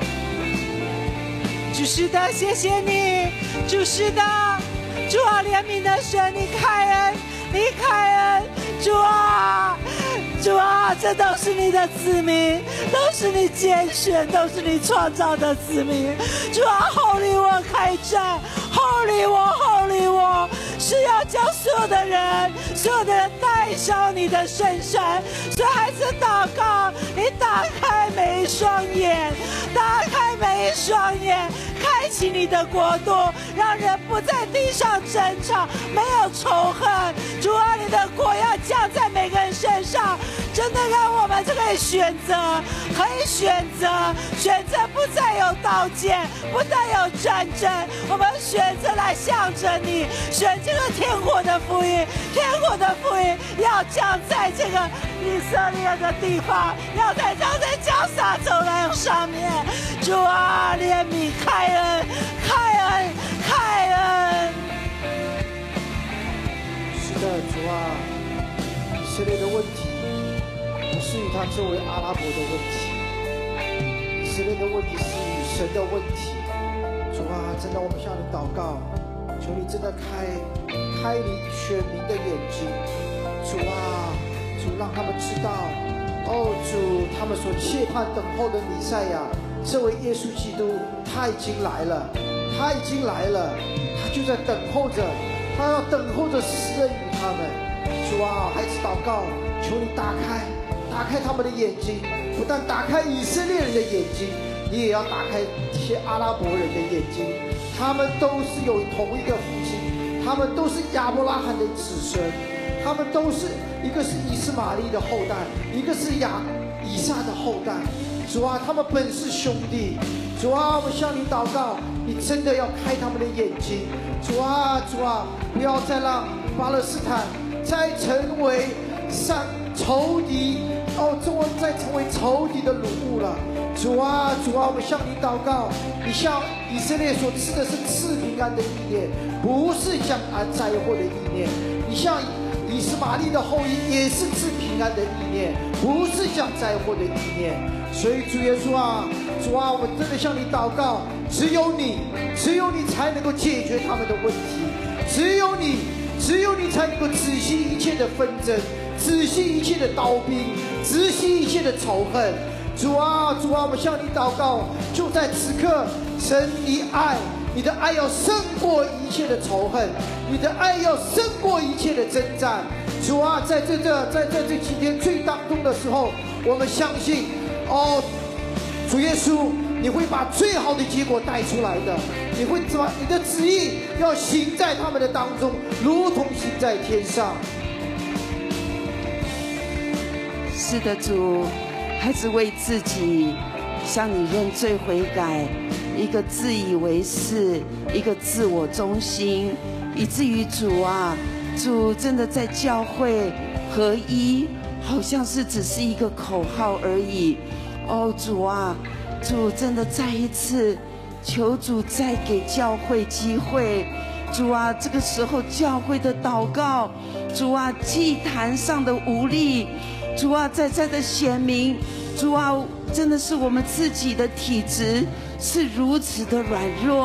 主是的，谢谢你，主是的，主啊，怜悯的神，你开恩，你开恩，主啊，主啊，这都是你的子民，都是你拣选，都是你创造的子民。主啊，后离我开战，后离我，后离我，是要将所有的人，所有的人带上你的圣山。所以孩子祷告，你打开每一双眼，打开每一双眼，开启你的国度，让人不在地上争吵，没有仇恨。主啊，你的国要降在每个人身上，真的让我们就可以选择，可以选择，选择不再有刀剑，不再有战争，我们选择来向着你，选这个天国的福音，天国的福音要降在这个以色列的地方，要在降在江撒走廊上面。主啊，怜悯，开恩，开恩，开恩。 是的，主啊，以色列的问题不是与他周围阿拉伯的问题，以色列的问题是与神的问题。主啊，真的，我们向你祷告，求你真的开开你选民的眼睛。主啊，主让他们知道，哦，主，他们所期盼等候的弥赛亚，这位耶稣基督，他已经来了，他已经来了，他就在等候着，他要等候着施恩于他们。主啊，孩子祷告，求你打开，打开他们的眼睛，不但打开以色列人的眼睛，你也要打开这些阿拉伯人的眼睛。他们都是有同一个父亲，他们都是亚伯拉罕的子孙，他们都是一个是以斯玛利的后代，一个是亚以撒的后代。主啊，他们本是兄弟。主啊，我向你祷告，你真的要开他们的眼睛。主啊，主啊，不要再让巴勒斯坦再成为上仇敌，哦，中文再成为仇敌的掳物了。主啊，主啊，我们向你祷告，你向以色列所赐的是赐平安的意念，不是降安灾祸的意念。你向以斯玛利的后裔也是赐平安的意念，不是降灾祸的意念。所以主耶稣啊，主啊，我们真的向你祷告，只有你，只有你才能够解决他们的问题，只有你，只有你才能够止息一切的纷争，止息一切的刀兵，止息一切的仇恨。主啊，主啊，我们向你祷告，就在此刻，神，你爱，你的爱要胜过一切的仇恨，你的爱要胜过一切的征战。主啊，在这这在这这几天最当中的时候，我们相信，哦，主耶稣，你会把最好的结果带出来的，你会把你的旨意要行在他们的当中，如同行在天上。 是的，主，孩子为自己向你认罪悔改，一个自以为是，一个自我中心，以至于主啊，主真的在教会合一，好像是只是一个口号而已。哦，主啊，主真的再一次求主再给教会机会。主啊，这个时候教会的祷告，主啊，祭坛上的无力，主啊，在在的显明，主啊，真的是我们自己的体质是如此的软弱，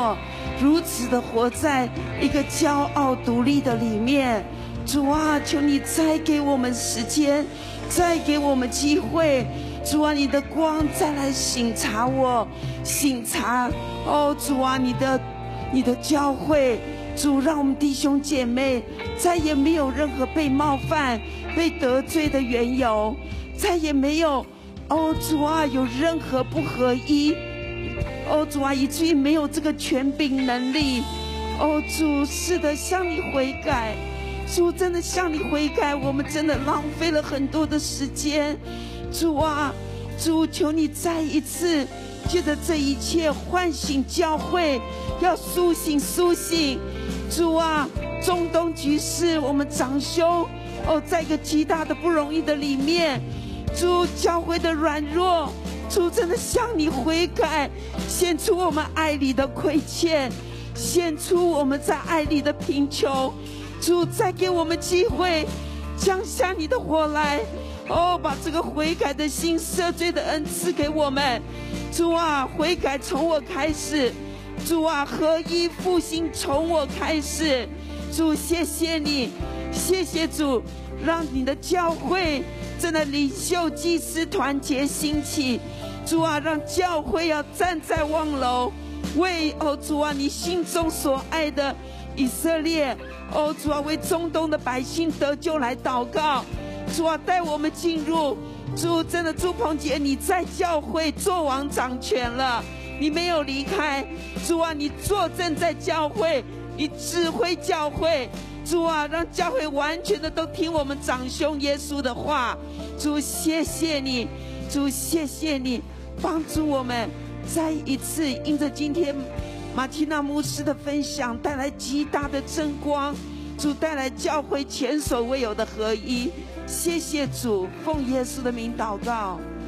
如此的活在一个骄傲独立的里面。主啊，求你再给我们时间，再给我们机会。主啊，你的光再来省察我，省察哦，主啊，你的你的教会。主，让我们弟兄姐妹再也没有任何被冒犯、被得罪的缘由，再也没有哦，主啊，有任何不合一，哦，主啊，以至于没有这个权柄能力。哦，主，是的，向你悔改，主，真的向你悔改，我们真的浪费了很多的时间。主啊，主，求你再一次借着这一切唤醒教会，要苏醒苏醒。主啊，中东局势，我们长兄哦，在一个极大的不容易的里面，主，教会的软弱，主，真的向你悔改，显出我们爱里的亏欠，显出我们在爱里的贫穷。主，再给我们机会，降下你的火来，哦，把这个悔改的心、赦罪的恩赐给我们。主啊，悔改从我开始。主啊，合一复兴从我开始。主，谢谢你，谢谢主，让你的教会真的领袖祭司团结兴起。主啊，让教会要站在望楼，为哦主啊你心中所爱的以色列，哦主啊为中东的百姓得救来祷告。主啊，带我们进入。主，真的朱鹏姐，你在教会做王掌权了，你没有离开。主啊，你坐镇在教会，你指挥教会。主啊，让教会完全的都听我们长兄耶稣的话。主，谢谢你，主，谢谢你帮助我们再一次因着今天马提娜牧师的分享带来极大的真光。主，带来教会前所未有的合一。谢谢主，奉耶稣的名祷告。